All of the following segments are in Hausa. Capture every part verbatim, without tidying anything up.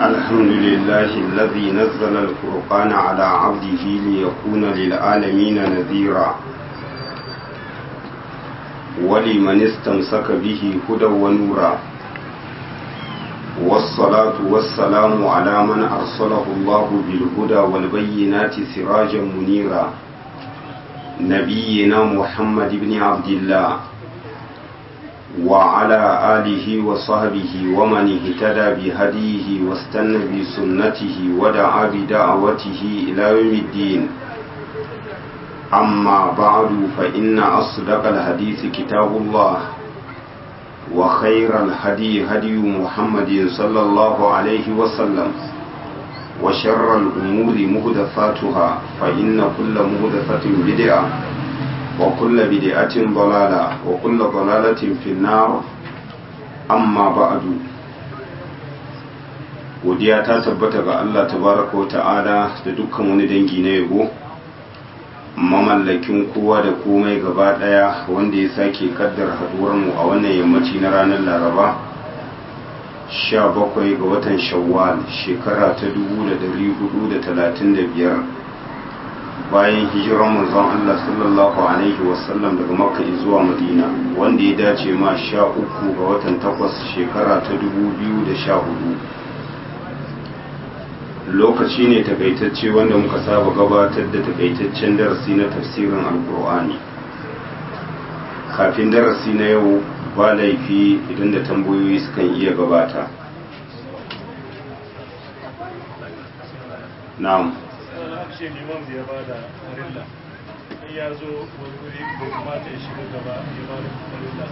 الحمد لله الذي نزل الفرقان على عبده ليكون للعالمين نذيرا ولمن استمسك به هدى ونورا والصلاة والسلام على من أرسله الله بالهدى والبينات سراجا منيرا نبينا محمد بن عبد الله وعلى آله وصحبه ومن اهتدى بهديه واستنى بسنته ودعا بدعوته إلى يوم الدين أما بعد فإن أصدق الحديث كتاب الله وخير الهدي هدي محمد صلى الله عليه وسلم وشر الأمور محدثاتها فإن كل محدثة بدعة وكل بدعة ضلالة وكل ضلالة في النار أما بعد godiya ta tabbata ga Allah tabaraka wa ta'ala da dukkan wani dangi na yabo mamallakin kowa da komai gaba daya wanda ya sake kaddar haduwar mu a wannan yammaci na ranar Laraba sha bakwai ga watan Shawwal shekara ta dubu da dari hudu da talatin da biyar bayan hijiran manzon Allah sallallahu alaihi wasallam daga Makka zuwa Madina wanda ya dace ma sha uku ga watan takwas shekara ta dubu biyu da sha hudu lokaci ne takaitacce wanda muka saba gabatar da takaitaccen darasi na tafsirin alkur'ani kafin darasi na yau ba laifi idan da tambayoyi sukan iya gabata. Na'am. ce liman da ya ba da farilla in ya zo wani wuri bai kamata ya shiga gaba ya ba da farilla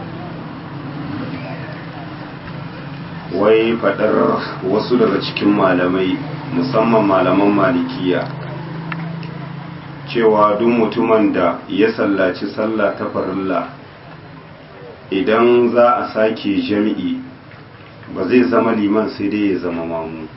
sallah. Wai fadar wasu daga cikin malamai musamman malaman malikiya cewa duk mutumin da ya sallaci sallah ta farilla idan za a sake jami'i ba zai zama liman sai dai ya zama mamu.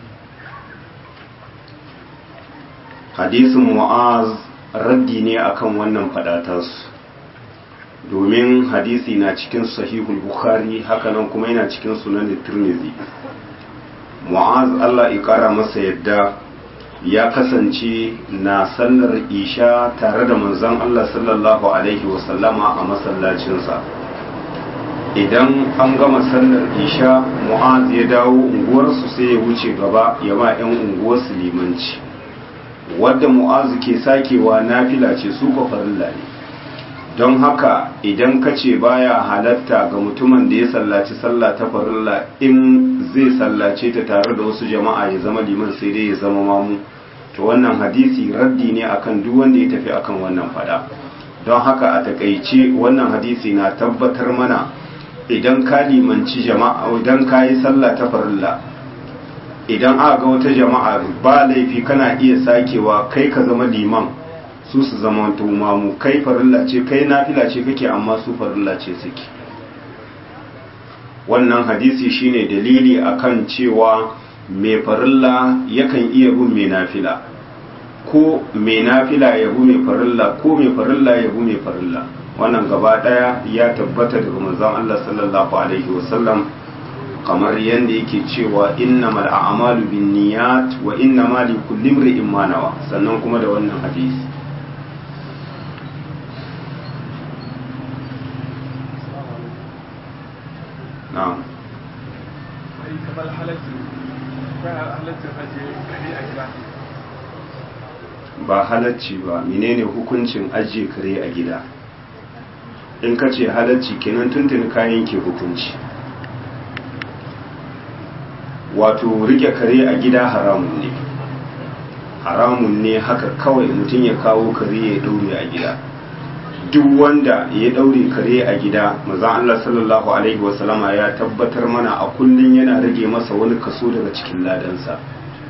hadisin mu'az raddi ne akan wannan fadatarsu domin hadisi na cikin sahihul bukhari hakanan kuma yana cikin sunan tirmidhi. mu'az Allah ya kara masa yadda ya kasance na sallar isha tare da manzon Allah sallallahu alaihi wasallama a masallacinsa idan an gama sallar isha mu'az ya dawo unguwarsu sai ya wuce gaba ya ba 'yan unguwarsu limanci wadda mu'azu ke sakewa nafila ce su ko farilla ne don haka idan ka ce baya halatta ga mutumin da ya sallaci sallah ta farilla in zai sallace ta tare da wasu jama'a ya zama liman sai dai ya zama mamu to wannan hadisi raddi ne akan duk wanda ya tafi akan wannan fada don haka a takaice wannan hadisi na tabbatar mana idan ka limanci jama'a idan ka yi sallah ta farilla idan aka ga wata jama'a ba laifi kana iya sakewa kai ka zama liman su su zama tumamu kai farilla ce kai nafila ce kake amma su farilla ce suke wannan hadisi shine dalili akan cewa mai farilla yakan iya bin mai nafila ko mai nafila ya bi mai farilla ko mai farilla ya bi mai farilla wannan gaba daya ya tabbata daga manzon Allah sallallahu alaihi wasallam kamar yadda yake cewa innamal a'malu binniyat wa innamal likulli imrin ma nawa sannan kuma da wannan hadisi na'am ai kamar halacci ba halaccin aje kare a gida ba halacci ba menene hukuncin aje kare a gida in ka ce halacci kenan tuntuni kayan ke hukunci wato rike kare a gida haramun ne haramun ne haka kawai mutum ya kawo kare ya daure a gida duk wanda ya daure kare a gida manzon Allah sallallahu alaihi wasallama ya tabbatar mana a kullun yana rage masa wani kaso daga cikin ladansa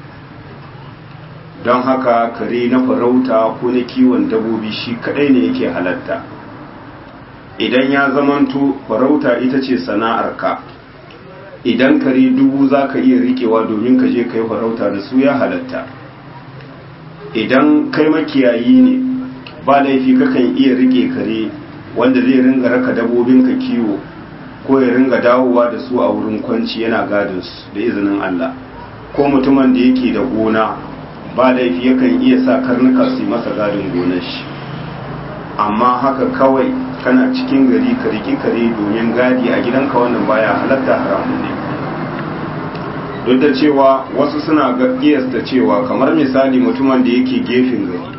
don haka kare na farauta ko na kiwon dabobi shi kadai ne yake halatta idan ya zamanto farauta ita ce sana'arka idan kare dubu za ka iya rikewa domin ka je ka yi farauta da su ya halatta idan kai makiyayi ne ba laifi kakan iya rike kare wanda zai ringa raka dabobinka kiwo ko ya ringa dawowa da su a wurin kwanci yana gadin su da izinin Allah ko mutumin da yake da gona ba laifi yakan iya sa karnuka su yi masa gadin gonar shi, amma haka kawai kana cikin gari ka riki kare domin gadi a gidanka wannan baya halatta, haramun ne. Duk da cewa wasu suna ga kiyasta cewa kamar misali mutumin da yake gefen gari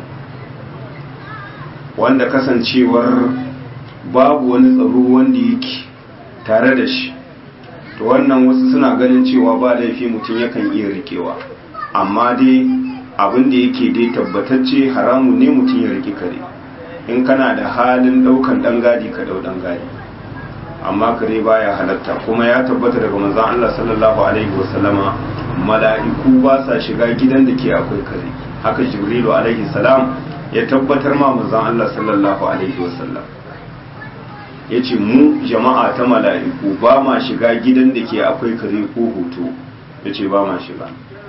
wanda kasancewar babu wani tsaro wanda yake tare da shi, to wannan wasu suna ganin cewa ba laifi mutum yakan iya rikewa, amma dai abin da yake dai tabbatacce haramun ne mutum ya riki kare. In kana da halin daukan dan gadi ka dau dan gadi, amma kare baya halatta. Kuma ya tabbata daga manzon Allah sallallahu alaihi wasallama mala'iku ba sa shiga gidan da ke akwai kare, haka Jibrilu alaihi salam ya tabbatar ma manzon Allah sallallahu alaihi wasallam, yace mu jama'a ta mala'iku ba ma shiga gidan da ke akwai kare ko hoto, yace ba ma shiga.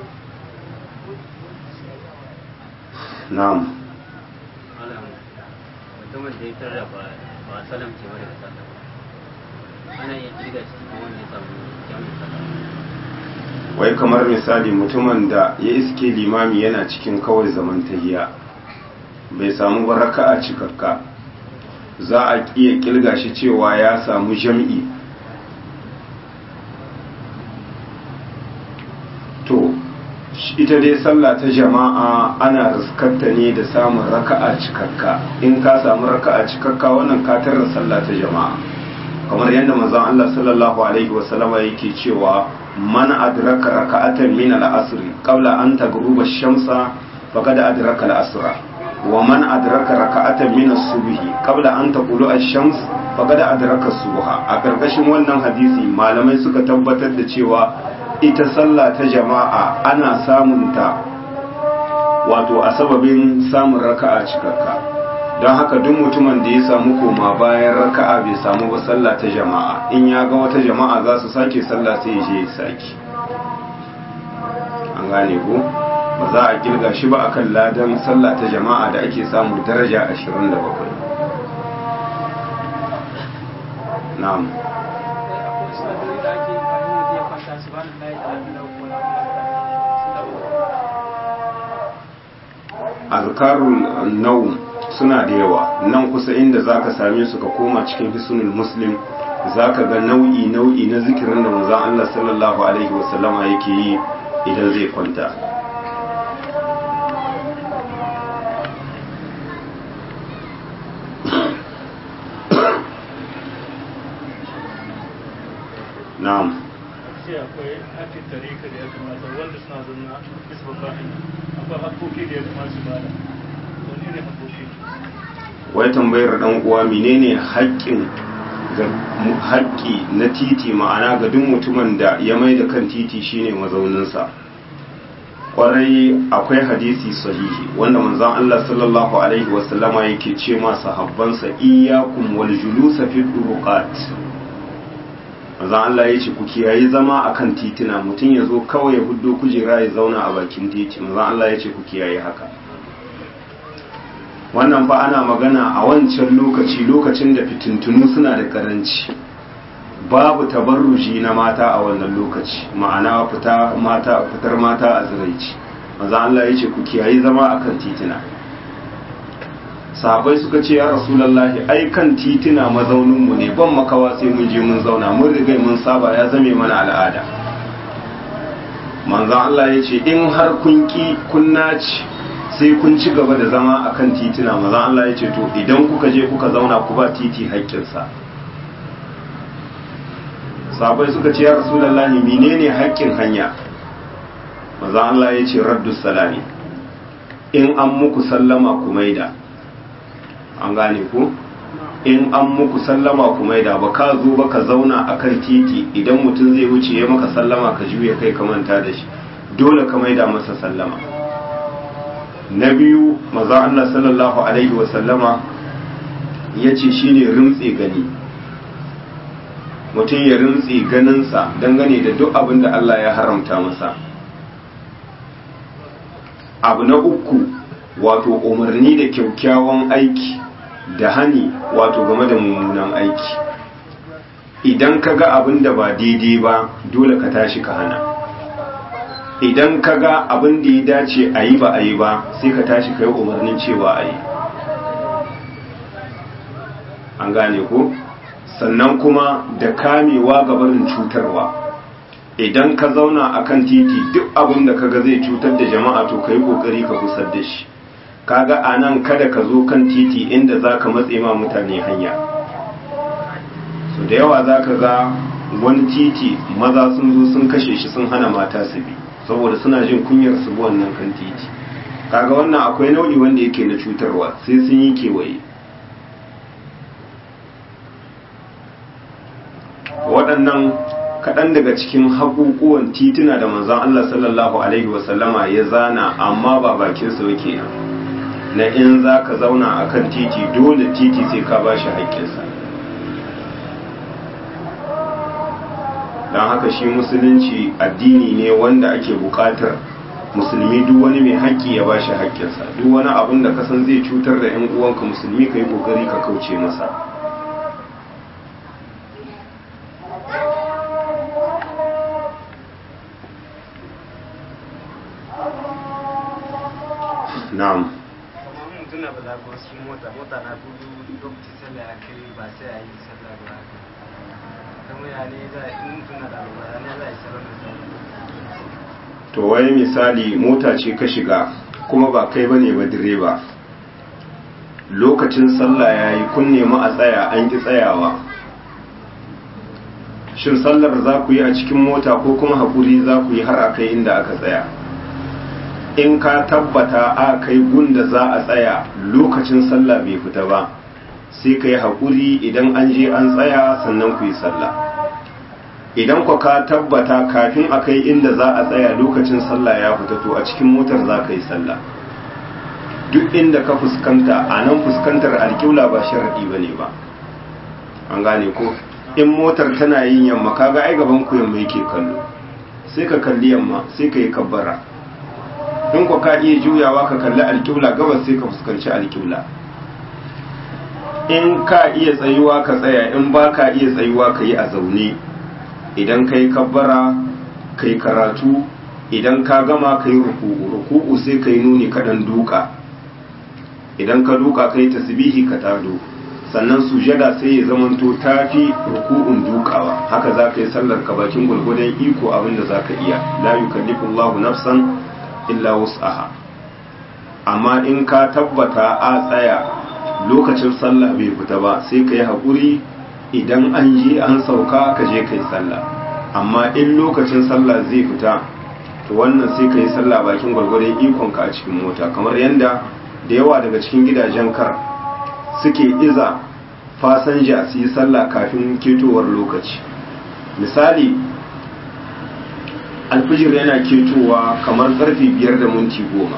na'am mutumin da ya tarra ba ba salam ce ba daga sallah ana iya kirga shi kuma wanda ya samu jami'in sallah. Wai kamar misali mutumin da ya iske limami yana cikin kawai zaman tahiya bai samu baraka a cikakka, za a iya kirga shi cewa ya samu jam'i. To ita dai sallah ta jama'a ana riskarta ne da samun raka'a cikakka. In ka samu raka'a cikakka wannan ka tarra sallah ta jama'a, kamar yadda manzon Allah sallallahu alaihi wasallama yake cewa man adraka raka'atan min al-asr qabla an taghruba ash-shamsa faqad adraka al-asra wa man adraka raka'atan min as-subhi qabla an taqulu ash-shams faqad adraka as-subha. A karkashin wannan hadisi malamai suka tabbatar da cewa ita sallah ta jama'a ana samunta wato a sababin samun raka'a cikakka. don haka duk mutumin da ya samu koma bayan raka'a bai samu ba sallah ta jama'a, in ya ga wata jama'a za su sake sallah sai ya je ya sake. An gane ko ba za a kirga shi ba akan ladan sallah ta jama'a da ake samu daraja ashirin da bakwai. na'am azkarul naum suna da yawa. Nan kusa inda zaka same su ka koma cikin hisnul muslim zaka ga nau'i nau'i na zikirin da manzon Allah sallallahu alaihi wasallama yake yi idan zai kwanta. na'am sai akwai hakkin tarika da ya kamata wanda suna zanna bisa babban akwai hakoki da ya kamata su bada. Wani ne hakoki? Wai tambayar dan uwa menene haƙƙin haƙƙi na titi, ma'ana ga duk mutumin da ya mai da kan titi shine mazauninsa. Kwarai akwai hadisi sahihi wanda manzon Allah sallallahu alaihi wasallama yake ce ma sahabbansa iyyakum wal julusa fi turuqat. Manzon Allah ya ce ku kiyaye zama akan titina, mutum ya zo kawai ya huddo kujera ya zauna a bakin titi. Manzon Allah ya ce ku kiyaye haka. Wannan fa ana magana a wancan lokaci, lokacin da fitintunu suna da karanci, babu tabarruji na mata a wannan lokaci, ma'ana fita mata fitar mata a ziraici. Manzon Allah ya ce ku kiyaye zama akan titina. Sahabbai suka ce ya rasulullahi ai kan titina mazaunin mu ne, ban makawa sai mun je mun zauna, mun riga mun saba ya zame mana al'ada. Manzon Allah ya ce in har kun ki kun naci sai kun ci gaba da zama akan titina. Manzon Allah ya ce to idan kuka je kuka zauna ku ba titi haƙƙinsa. Sahabbai suka ce ya rasulullahi menene haƙƙin hanya? Manzon Allah ya ce raddus salami, in an muku sallama ku maida. An gane ku? In an muku sallama ku maida, ba ka zo ba ka zauna akan titi idan mutum zai wuce ya maka sallama ka juya kai ka manta da shi, dole ka maida masa sallama. Na biyu maza Allah sallallahu alaihi wa sallama ya ce shine rimtse gani, mutum ya rimtse ganinsa dangane da duk abin da Allah ya haramta masa. Abu na uku wato umarni da kyakkyawan aiki da hani wato game da mummunan aiki. Idan ka ga abin da ba daidai ba dole ka tashi ka hana. idan ka ga abin da ya dace a yi ba a yi ba sai ka tashi ka yi umarnin cewa a yi, an gane ko? Sannan kuma da kamewa ga barin cutarwa. Idan ka zauna a kan titi duk abin da kaga zai cutar da jama'a to ka yi ƙoƙari ka kusar da shi. Kaga a nan kada ka zo kan titi inda za ka matse ma mutane hanya. So da yawa za ka ga wani titi maza sun zo sun kashe shi sun hana mata su bi saboda suna jin kunyar su bi wannan kan titi. Kaga wannan akwai nau'i wanda yake na cutarwa, sai sun yi kewaye. Waɗannan kaɗan daga cikin haƙuƙuwan tituna da manzon Allah sallallahu alaihi wasallama ya zana, amma ba bakinsa yake nan na in za ka zauna a kan titi dole titi sai ka ba shi haƙƙinsa. don haka shi musulunci addini ne wanda ake buƙatar musulmi duk wani mai haƙƙi ya ba shi haƙƙinsa, duk wani abin da ka san zai cutar da 'yan uwanka musulmi ka yi ƙoƙari ka kauce masa. na'am to wai misali mota ce ka shiga kuma ba kai bane ba direba, lokacin sallah yayi kun nemi a tsaya an ki tsayawa, shin sallar za ku yi a cikin mota ko kuma haƙuri za ku yi har a kai inda aka tsaya? In ka tabbata a kai gunda za a tsaya lokacin sallah bai fita ba sai ka yi haƙuri, idan an je an tsaya sannan ku yi sallah. Idan ku ka tabbata kafin a kai inda za a tsaya lokacin sallah ya fita to a cikin motar za ka yi sallah. Duk inda ka fuskanta a nan fuskantar alƙibla ba sharaɗi ba ne ba, an gane ko? In motar tana yin yamma kaga ai gaban ku yamma yake kallo, sai ka kalli yamma sai ka yi kabbara. In ku ka iya juyawa ka kalli alƙibla gabas sai ka fuskanci alƙibla. In ka iya tsayuwa ka tsaya, in ba ka iya tsayuwa ka yi a zaune. Idan ka yi kabbara ka yi karatu, idan ka gama ka yi ruku'u, ruku'u sai ka yi nuni kaɗan duka, idan ka duka ka yi tasbihi ka tado, sannan sujada sai ya zamanto tafi ruku'un dukawa. Haka za ka yi sallar ka bakin gwargwadon iko abinda za ka iya, la yukallifullahu nafsan illa wus'aha. Amma in ka tabbata a tsaya lokacin sallah bai fita ba sai ka yi haƙuri, idan an je an sauka ka je ka yi sallah. Amma in lokacin sallah zai fita to wannan sai ka yi sallah bakin gwargwadon ikonka a cikin mota, kamar yadda da yawa daga cikin gidajen kar suke iza fasanja su yi sallah kafin ketowar lokaci. Misali alfijir yana ketowa kamar karfe biyar da minti goma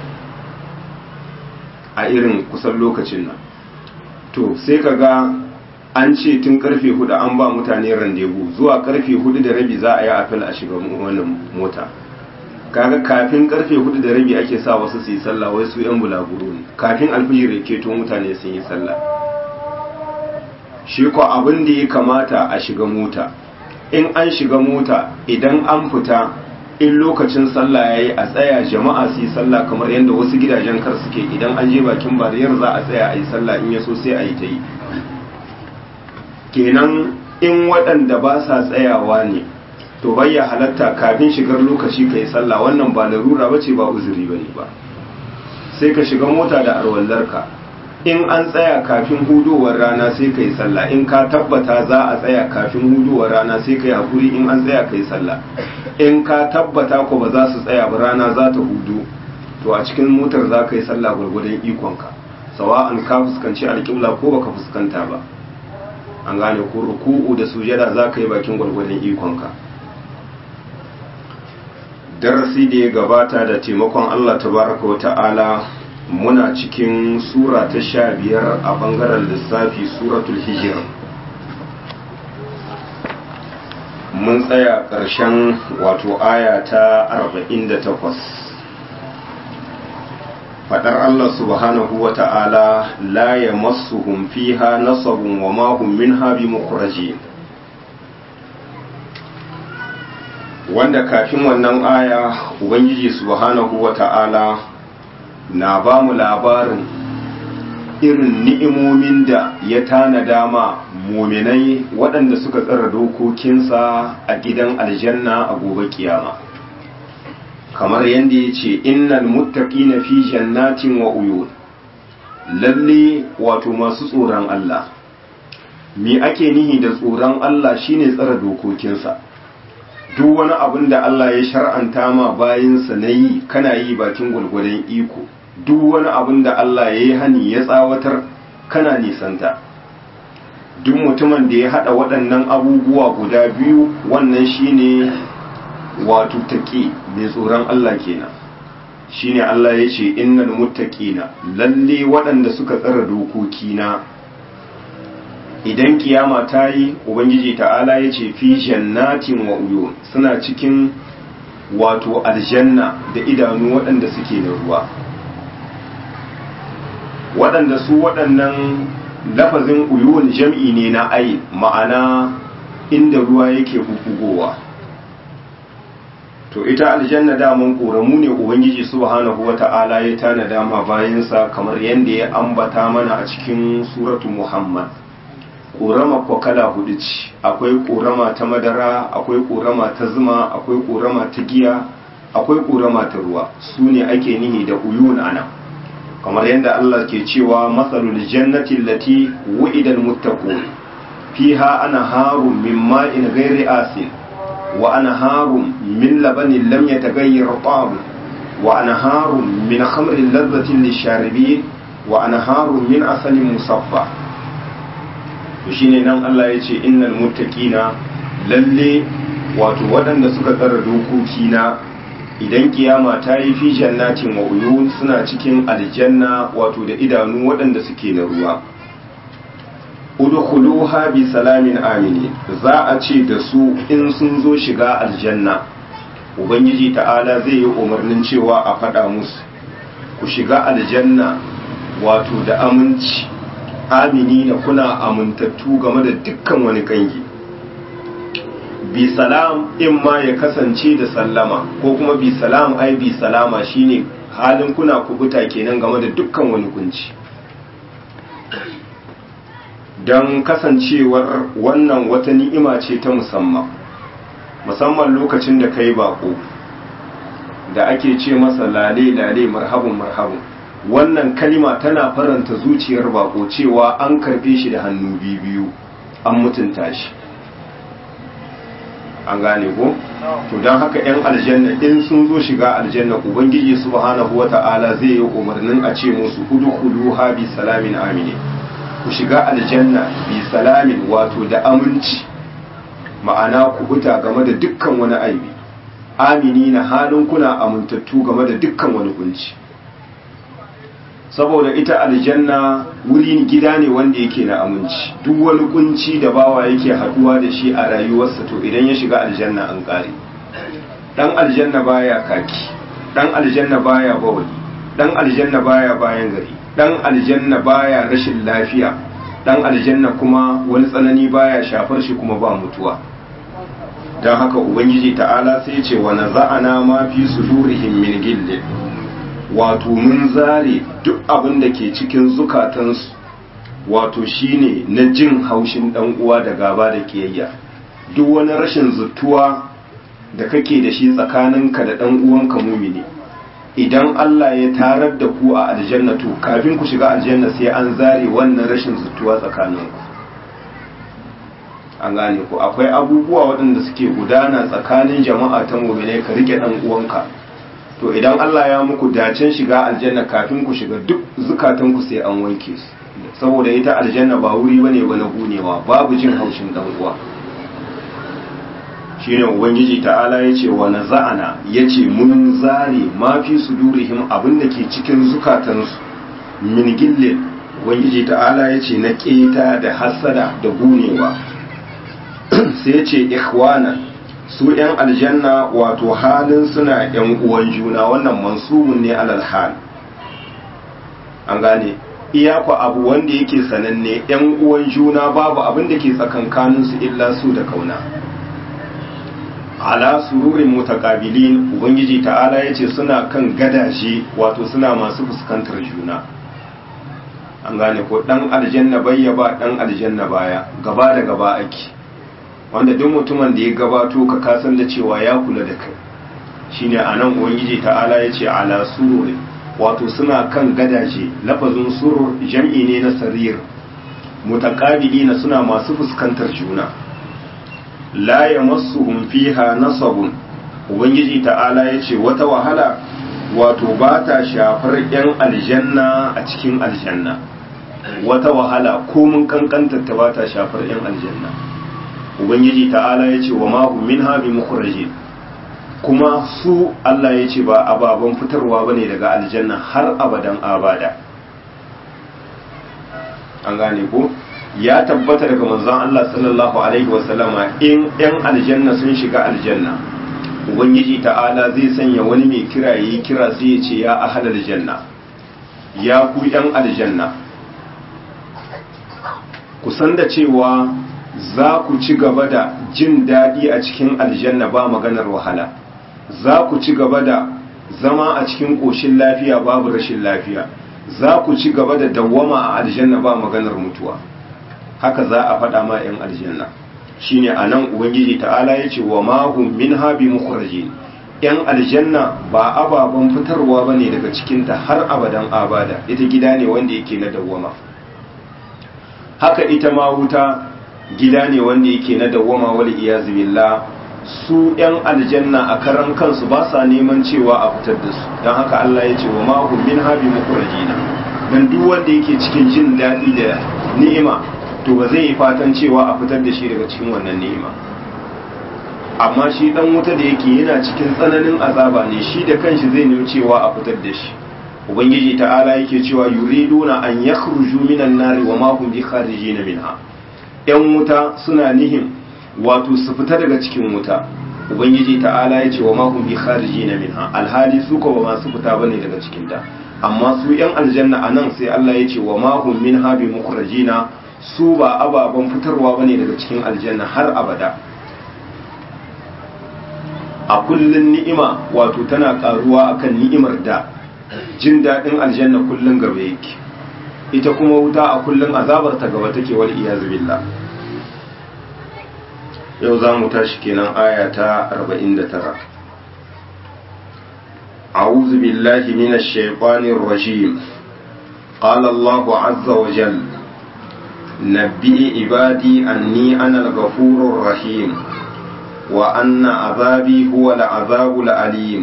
a irin kusan lokacin nan, to sai ka ga an ce tun karfe hudu an ba mutane randebu, zuwa karfe hudu da rabi za a yi afil a shiga wannan mota. Kaga kafin karfe hudu da rabi ake sa wasu su yi sallah, wai su yan bulaguro ne, kafin alfijir ya keto mutane sun yi sallah. Shi ko abin da ya kamata a shiga mota, in an shiga mota idan an fita in lokacin sallah yayi a tsaya jama'a su yi sallah, kamar yadda wasu gidajen kar suke, idan an je bakin bariyar za a tsaya a yi sallah, in yaso sai a yi ta yi. Kenan in waɗanda ba sa tsayawa ne to bayya halatta kafin shigar lokaci ka yi sallah, wannan ba larura bace ba uzuri bane ba. Sai ka shiga mota da arwallarka, in an tsaya kafin hudowar rana sai ka yi sallah, in ka tabbata za a tsaya kafin hudowar rana sai ka yi hakuri, in an tsaya ka yi sallah. In ka tabbata ko ba za su tsaya ba rana za ta hudu to a cikin motar za ka yi sallah gwargwadon ikonka, sawa'an ka fuskanci alƙibla ko baka fuskanta ba, an gane ko? Ruku'u da sujada za ka yi bakin gwargwadon ikonka. Darasi da ya gabata da taimakon Allah tabaraka wa ta'ala muna cikin sura ta sha biyar a bangaren lissafi, suratul hijr. Mun tsaya ƙarshen wato aya ta arba'in da takwas. Fadar Allah subhanahu wa ta'ala, la yamassuhum fiha nasabun wa ma hum minha bimukhrajin. wanda kafin wannan aya ubangiji subhanahu wata'ala na ba mu labarin irin ni'imomin da ya tanada ma muminai waɗanda suka tsara dokokinsa a gidan aljanna a gobe kiyama kamar yadda ya ce innal muttaqina fi jannatin wa uyun lalle wato masu tsoron Allah me ake nihi da tsoron Allah shine tsara dokokinsa duk wani abin da Allah ya shar'anta ma bayinsa na yi kana yi bakin gwalgwadon iko duk wani abin da Allah ya yi hani ya tsawatar kana nisanta duk mutumin da ya hada waɗannan abubuwa guda biyu wannan shine wato taqi mai tsoron Allah kenan shine Allah ya ce innal muttaqina lalle waɗanda suka tsara dokokina idan kiyama ta yi ubangiji ta'ala ya ce fi jannatin wa uyun suna cikin wato aljanna da idanu waɗanda suke da ruwa waɗanda su waɗannan lafazin uyun jam'i ne na ayin ma'ana inda ruwa yake bugowa to ita aljanna daman ƙoramu ne ubangiji subhanahu wata'ala ya tana dama bayansa kamar yadda ya ambata mana a cikin suratu muhammad ƙorama ko kala hudu ce akwai ƙorama ta madara akwai ƙorama ta zuma akwai ƙorama ta giya akwai ƙorama ta ruwa su ne ake nihi da uyun ana kamar yadda Allah ke cewa masalul jannati allati wu'ida almuttaqun fiha anharun min ma'in ghairi asin wa anharun min labanin lam yataghayyar ta'amuhu wa anharun min khamrin ladhatin lisharibin wa anharun min asalin musaffa to shine nan Allah ya ce innal muttaqina lalle wato waɗanda suka tsara dokokina idan kiyama ta yi fi jannatin wa uyun suna cikin aljanna wato da idanu waɗanda suke na ruwa udkhuluha bi salamin amini za a ce da su in sun zo shiga aljanna ubangiji ta'ala zai yi umarnin cewa a faɗa musu ku shiga aljanna wato da aminci amini na kuna amintattu game da dukkan wani kangi bi salam in ma ya kasance da sallama ko kuma bi salam ai bi salama shine halin kuna kubuta kenan game da dukkan wani kunci don kasancewar wannan wata ni'ima ce ta musamman musamman lokacin da kai bako da ake ce masa lale lale marhabun marhabun wannan kalima tana faranta zuciyar bako cewa an karbe shi da hannu biyu an mutunta shi an gane ko to don haka yan aljanna in sun zo shiga aljanna ubangiji subhanahu wata'ala zai yi umarnin a ce musu udkhuluha bi salamin amine ku shiga aljanna bi salamin wato da aminci ma'ana ku huta game da dukkan wani aibi amini na halin kuna amintattu game da dukkan wani kunci saboda ita aljanna wuri gida ne wanda yake na aminci duk wani kunci da bawa yake haduwa da shi a rayuwarsa to idan ya shiga aljanna an kare dan aljanna baya kaki dan aljanna baya bawali dan aljanna baya bayan gari dan aljanna baya rashin lafiya dan aljanna kuma wani tsanani baya shafar shi kuma ba mutuwa dan haka ubangiji ta'ala sai ya ce wa naza'ana ma fi sudurihim min gillin wato mun zare duk abin da ke cikin zukatansu wato shine na jin haushin dan uwa da gaba da kiyayya duk wani rashin zuttuwa da kake da shi tsakaninka da dan uwanka mumini idan Allah ya tarar da ku a aljanna to kafin ku shiga aljanna sai an zare wannan rashin zuttuwa tsakaninku an gane ku akwai abubuwa waɗanda suke gudana tsakanin jama'a ta mu'minai ka rike dan uwanka to idan Allah ya muku dacen shiga aljanna kafin ku shiga duk zukatanku sai an wanke su saboda ita aljanna ba wuri bane ba na gunewa babu jin haushin dan uwa shine ubangiji ta'ala yace wa naza'ana yace mun zare ma fi sudurihim abinda ke cikin zukatansu min gillin ubangiji ta'ala yace na keta da hasada da gunewa sai yace ikhwana su ‘yan aljanna wato halin suna ‘yan uwan juna wannan mansubun ne alal hal an gane iyakwa abu wanda yake sananne ‘yan uwan juna babu abin da ke tsakankaninsu illa su da kauna ala sururin mutaqabilin ubangiji ta'ala yace suna kan gadaje wato suna masu fuskantar juna an gane ko dan aljanna bayya ba dan aljanna baya gaba da gaba ake wanda duk mutumin da ya gabato ka kasan da cewa ya kula da kai shine anan ubangiji ta'ala yace ala sururin wato suna kan gadaje lafazin surur jam'i ne na sarir mutaqabilina suna masu fuskantar juna la yamassuhum fiha nasabun ubangiji ta'ala yace wata wahala wato ba ta shafar yan aljanna a cikin aljanna wata wahala ko mun kankanta ta ba ta shafar yan aljanna ubangiji ta'ala yace wa ma hum minha bi mukhrajin kuma su Allah yace ba ababan fitarwa bane daga aljanna har abadan abada an gane ko ya tabbata daga manzon Allah sallallahu alaihi wasallama in yan aljanna sun shiga aljanna ubangiji ta'ala zai sanya wani mai kira yayi kira sai ya ce ya ahlal janna ya ku yan aljanna ku san da cewa za ku ci gaba da jin daɗi a cikin aljanna ba maganar wahala za ku ci gaba da zama a cikin ƙoshin lafiya babu rashin lafiya za ku ci gaba da dawwama a aljanna ba maganar mutuwa haka za a faɗa ma 'yan aljanna shine a nan ubangiji ta'ala ya ce wa mahum min habi mukhrajin 'yan aljanna ba ababen fitarwa ba ne daga cikinta har abadan abada ita gida ne wanda yake na dawwama haka ita ma wuta gida ne wanda yake na dawwama wal iyazu billah su 'yan aljanna a karan kansu ba sa neman cewa a fitar da su don haka Allah ya ce wa mahum min habi mukhrajina dan duk wanda yake cikin jin daɗi da ni'ima to ba zai yi fatan cewa a fitar da shi daga cikin wannan ni'ima amma shi dan wuta da yake yana cikin tsananin azaba ne shi da kanshi zai nemi cewa a fitar da shi ubangiji ta'ala yake cewa yuriduna an yakhruju minan nari wa ma hum bi kharijina minha yan wuta suna nihin wato su fita daga cikin wuta ubangiji ta'ala yace wa ma hum bi kharijina minha alhali su ko ba masu fita bane daga cikin ta amma su yan aljanna anan sai Allah yace wa ma hum minha bi mukhrajina su ba ababen fitarwa bane daga cikin aljanna har abada a kullun ni'ima wato tana karuwa akan ni'imar da jin daɗin aljanna kullun gaba yake ita kuma wuta a kullun azabar ta gaba take wal iyazu billah yau za mu tashi kenan aya ta arba'in da tara a'udhu billahi minash shaitanir rajim qala Allahu azza wa jalla نبئ عبادي أني أنا الغفور الرحيم وأن عذابي هو العذاب الأليم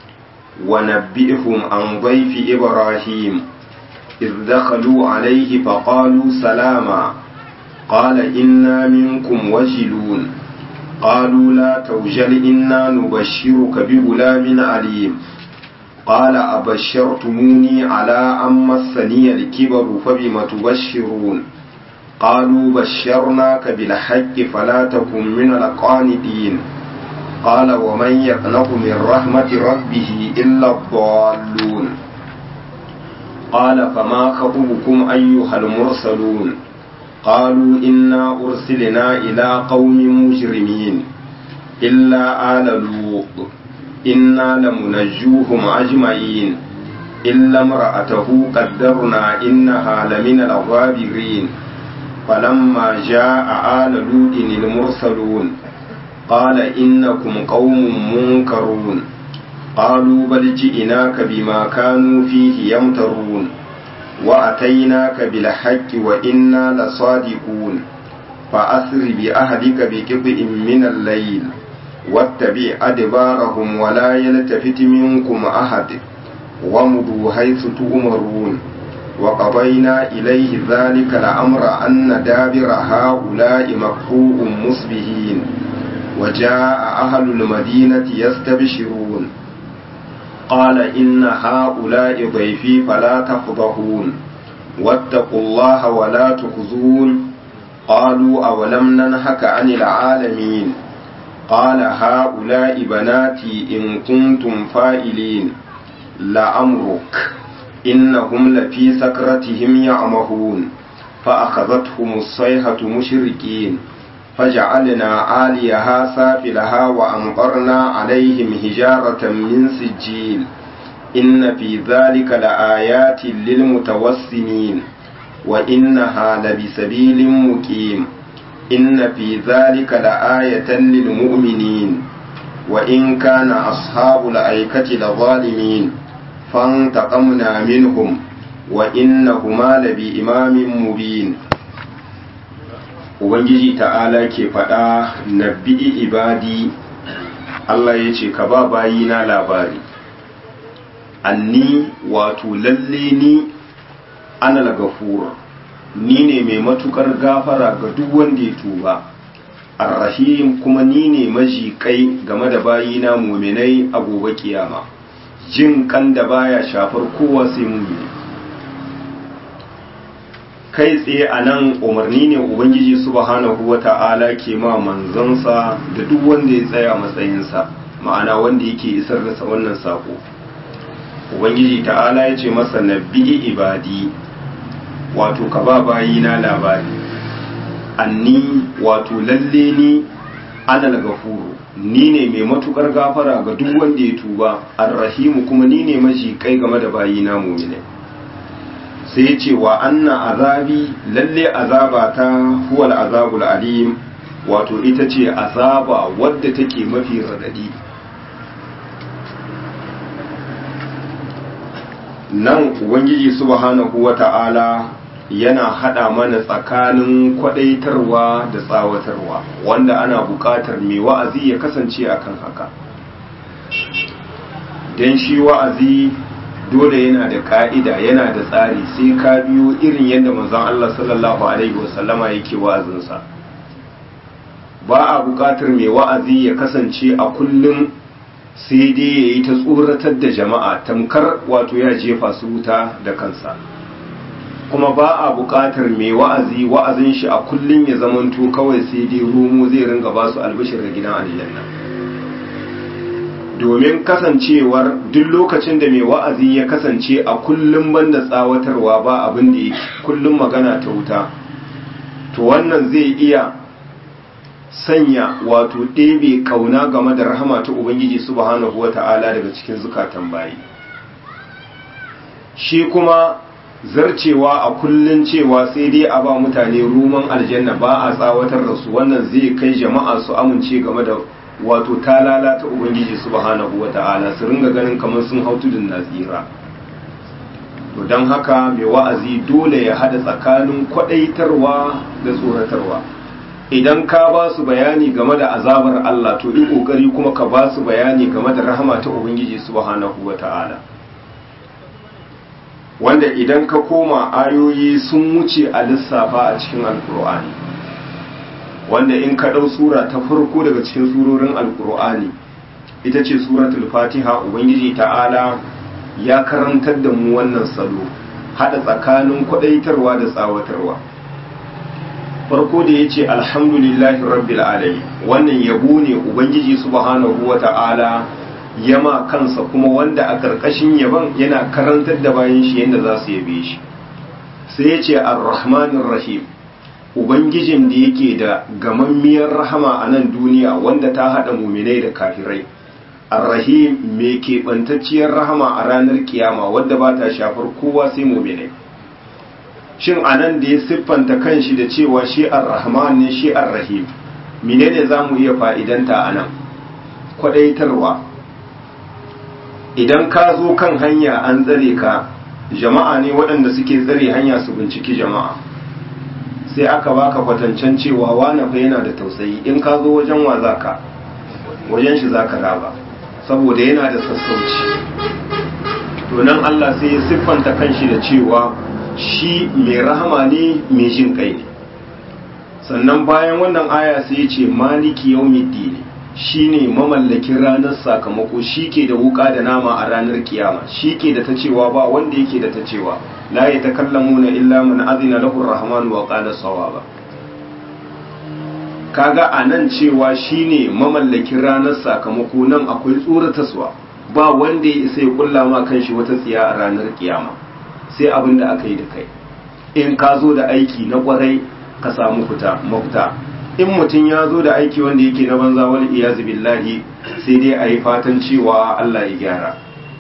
ونبئهم عن ضيف إبراهيم إذ دخلوا عليه فقالوا سلاما قال إنا منكم وجلون قالوا لا توجل إنا نبشرك بغلام عليم قال أبشرتموني على أن مسني الكبر فبم تبشرون قالوا بشرناك بالحق فلا تكن من القانطين قال ومن يقنط من رحمة ربه إلا الضالون قال فما خطبكم أيها المرسلون قالوا إنا أرسلنا إلى قوم مجرمين إلا آل لوط إنا لمنجوهم أجمعين إلا امرأته قدرنا إنها لمن الغابرين فلما جاء آل لوط المرسلون قال إنكم قوم منكرون قالوا بل جئناك بما كانوا فيه يمترون وأتيناك بالحق وإنا لصادقون فأسر بأهلك بقطع من الليل واتبع أدبارهم ولا يلتفت منكم أحد وامضوا حيث تؤمرون وقضينا إليه ذلك الأمر أن دابر هؤلاء مقطوع مصبحين وجاء أهل المدينة يستبشرون قال إن هؤلاء ضيفي فلا تفضحون واتقوا الله ولا تخزون قالوا أولم ننهك عن العالمين قال هؤلاء بناتي إن كنتم فاعلين لأمرك إنهم لفي سكرتهم يعمهون فأخذتهم الصيحة مشركين فجعلنا عاليها سافلها وأمطرنا عليهم حجارة من سجيل إن في ذلك لآيات للمتوسمين وإنها لبسبيل مقيم إن في ذلك لآية للمؤمنين وإن كان أصحاب الأيكة لظالمين فانتقمنا منهم وإنهما لبإمام مبين. Ubangiji ta'ala ke faɗa nabbi ibadi, Allah ya ce ka ba bayina labari, anni wato lalle ni ana lagafura, ni ne mai matukar gafara ga duk wanda ya tuba, arrahim kuma ni ne majiƙai game da bayina muminai a gobe kiyama, jin kan da baya shafar kowa sai mumini. Kai tsaye a nan umarni ne Ubangiji subhanahu wa ta'ala ke ma manzansa da duk wanda ya tsaya matsayinsa, ma'ana wanda yake isar da wannan sako. Ubangiji ta'ala ya ce masa nabbi ibadi, wato ka ba bayina labari, anni wato lalle ni anal gafuru, ni ne mai matukar gafara ga duk wanda ya tuba, arrahimu kuma ni ne maji kai game da bayina mu'mine. Sai ya ce wa anna azabi, lalle azaba ta huwal azabul alim, wato ita ce azaba wadda take mafi radadi. Nan Ubangiji subhanahu wa ta'ala yana hada mana tsakanin kwadaitarwa da tsawatarwa, wanda ana bukatar mai wa'azi ya kasance akan haka. Dan shi wa'azi dole yana da ka'ida, yana da tsari, sai ka biyo irin yadda manzon Allah sallallahu alaihi wasallama yake wa'azinsa. Ba a bukatar mai wa'azi ya kasance a kullum sai dai ya yi ta tsoratar da jama'a tamkar wato ya jefa su wuta da kansa. Kuma ba a bukatar mai wa'azi wa'azin shi a kullum ya zamanto kawai sai dai rumu zai ringa ba su albishir da gidan aljanna. Domin kasancewar duk lokacin da mai wa'azi ya kasance a kullum banda tsawatarwa ba abin da yake kullum magana ta wuta, to wannan zai iya sanya wato ɗebe kauna game da rahama ta Ubangiji subhanahu wa ta'ala daga cikin zukatan bayi. Shi kuma zarcewa a kullun cewa sai dai a ba mutane ruman aljanna ba a tsawatar da su, wannan zai kai jama'a su amince game da wato talala ta Ubangiji subhanahu wa ta'ala, su ringa ganin kamar sun hau tudun na tsira. To don haka mai wa'azi dole ya hada tsakanin kwadaitarwa da tsoratarwa. Idan ka ba su bayani game da azabar Allah, to yi kokari kuma ka ba su bayani game da rahama ta Ubangiji subhanahu wa ta'ala. Wanda idan ka koma ayoyi sun wuce a lissafa a cikin Alkur'ani. Wanda in ka ɗau sura ta farko daga cikin surorin Alkur'ani, ita ce suratul Fatiha, Ubangiji ta'ala ya karantar da mu wannan salo, haɗa tsakanin kwaɗaitarwa da tsawatarwa. Farko da ya ce alhamdulillahi rabbil alamin, wannan yabo ne Ubangiji subhanahu wa ta'ala yama kansa, kuma wanda a ƙarƙashin yaban yana karantar da bayan shi yadda za su yabe shi. Sai ya ce ar-rahmanir rahim, Ubangijin da yake da gamammiyar rahama a nan duniya wanda ta haɗa muminai da kafirai, ar-rahim mai keɓantacciyar rahama a ranar kiyama wadda ba ta shafar kowa sai muminai. Shin anan da ya siffanta kanshi da cewa shi ar-rahman ne shi ar-rahim, menene za mu iya fa'idanta anan? Kwadaitarwa. Idan ka zo kan hanya an tsare ka, jama'a ne waɗanda suke tsare hanya su binciki jama'a, sai aka baka kwatancen cewa wane fa yana da tausayi, in ka zo wajen wa zaka wajen shi zaka raba, saboda yana da sassauci. To nan Allah sai ya siffanta kanshi da cewa shi mai rahama ne, mai jin kai ne. Sannan bayan wannan aya sai ya ce maliki yawmiddin, shine mamallakin ranar sakamako, shi ke da wuka da nama a ranar kiyama, shi ke da ta cewa, ba wanda yake da ta cewa. La yatakallamuna illa man azina lahu ar-rahman wa qala sawaba. Kaga anan cewa shine mamallakin ranar sakamako, nan akwai tsoratarwa, ba wanda ya isa ya kulla ma kanshi wata tsiya a ranar kiyama, sai abin da aka yi da kai. In ka zo da aiki na kwarai ka samu fita mafita, in mutum ya zo da aiki wanda yake na banza wal iyazu billahi sai dai a yi fatan cewa Allah ya gyara.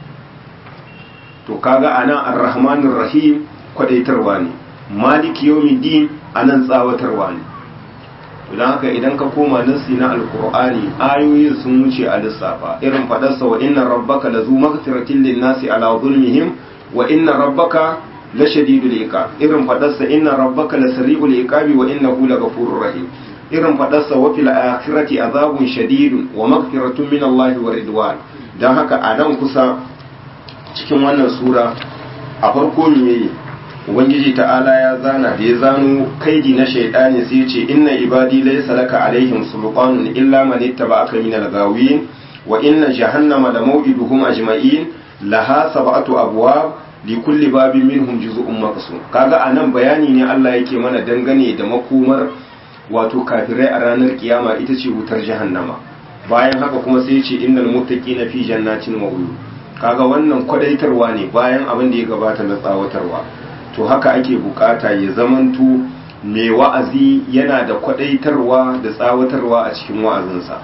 To kaga anan ar-rahmanir rahim kwadaitarwa ne, maliki yawmiddin anan tsawatarwa ne. don haka idan ka koma nasi na alkur'ani ayoyin sun wuce a lissafa irin fadarsa wa inna rabbaka lazu maghfiratin linnasi ala zulmihim wa inna rabbaka la shadidul iqab irin fadarsa inna rabbaka la sari'ul iqabi wa innahu laghafurur rahim irin fadarsa wa fil akhirati azabun shadidun wa maghfiratun min Allah wa ridwan. Dan haka a nan kusa cikin wannan sura a farko me ubangiji ta'ala ya zana da ya zano kaidi na shaidani sai ya ce inna ibadi laysa laka alaihim sulqanun illa man ittaba'aka min al-ghawin wa inna jahannama la maw'iduhum ajma'in laha sab'atu abwab li kulli babin minhum juz'un maqsum. Kaga anan bayani ne Allah yake mana dangane da makomar wato kafirai a ranar kiyama ita ce wutar jahannama. Bayan haka kuma sai ya ce innal muttaqina fi jannatin wa uyun. Kaga wannan kwadaitarwa ne bayan abin da ya gabata na tsawatarwa. To haka ake bukata ya zamanto mai wa'azi yana da kwadaitarwa da tsawatarwa a cikin wa'azinsa.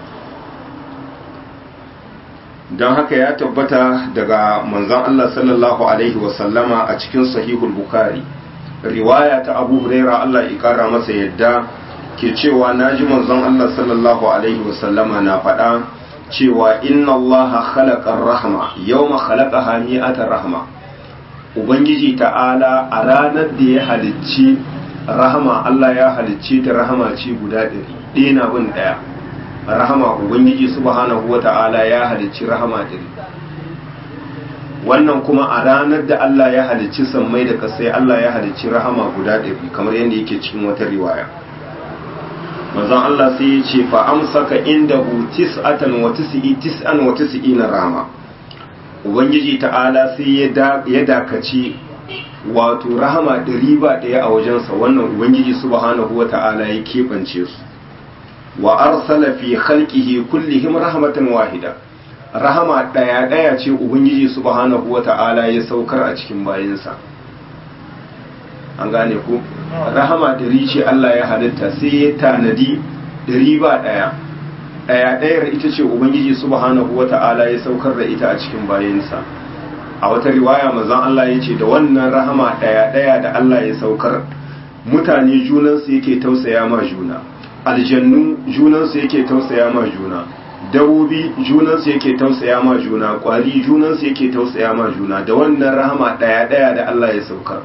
Don haka ya tabbata daga manzon Allah sallallahu alaihi wasallama a cikin sahihul bukhari riwaya ta Abu Huraira Allah ya kara masa yadda ke cewa naji manzon Allah sallallahu alaihi wasallama na faɗa cewa inna Allah khalaqa ar-rahma yawma khalaqaha mi'ata rahma. Ubangiji ta'ala a ranar da ya halicci rahama Allah ya halicci ta rahama ce guda ɗari ɗaya na bin ɗaya rahama Ubangiji subhanahu wa ta'ala ya halicci rahama ɗari. Wannan kuma a ranar da Allah ya halicci sammai da ƙasai Allah ya halicci rahama guda ɗari kamar yadda yake cikin wata riwaya. Manzon Allah sai ya ce fa amsaka indahu tis'atan wa tis'i tis'an wa tis'ina rahama. Ubangiji ta'ala sai ya dakaci wato rahama ɗari ba ɗaya a wajensa wannan Ubangiji subhanahu wa ta'ala ya keɓance su wa arsala fi khalqihi kullihim rahmatan wahida rahama ɗaya ɗaya ce Ubangiji subhanahu wa ta'ala ya saukar a cikin bayinsa. An gane ku rahama ɗari ce Allah ya halitta sai ya tanadi ɗari ba ɗaya ɗaya ɗayar ita ce Ubangiji subhanahu wa ta'ala ya saukar da ita a cikin bayansa. A wata riwaya manzon Allah ya ce da wannan rahama ɗaya ɗaya da Allah ya saukar mutane junansu yake tausaya ma juna, aljannu junansu yake tausaya ma juna, dabobi junansu yake tausaya ma juna, kwari junansu yake tausaya ma juna da wannan rahama ɗaya ɗaya da Allah ya saukar.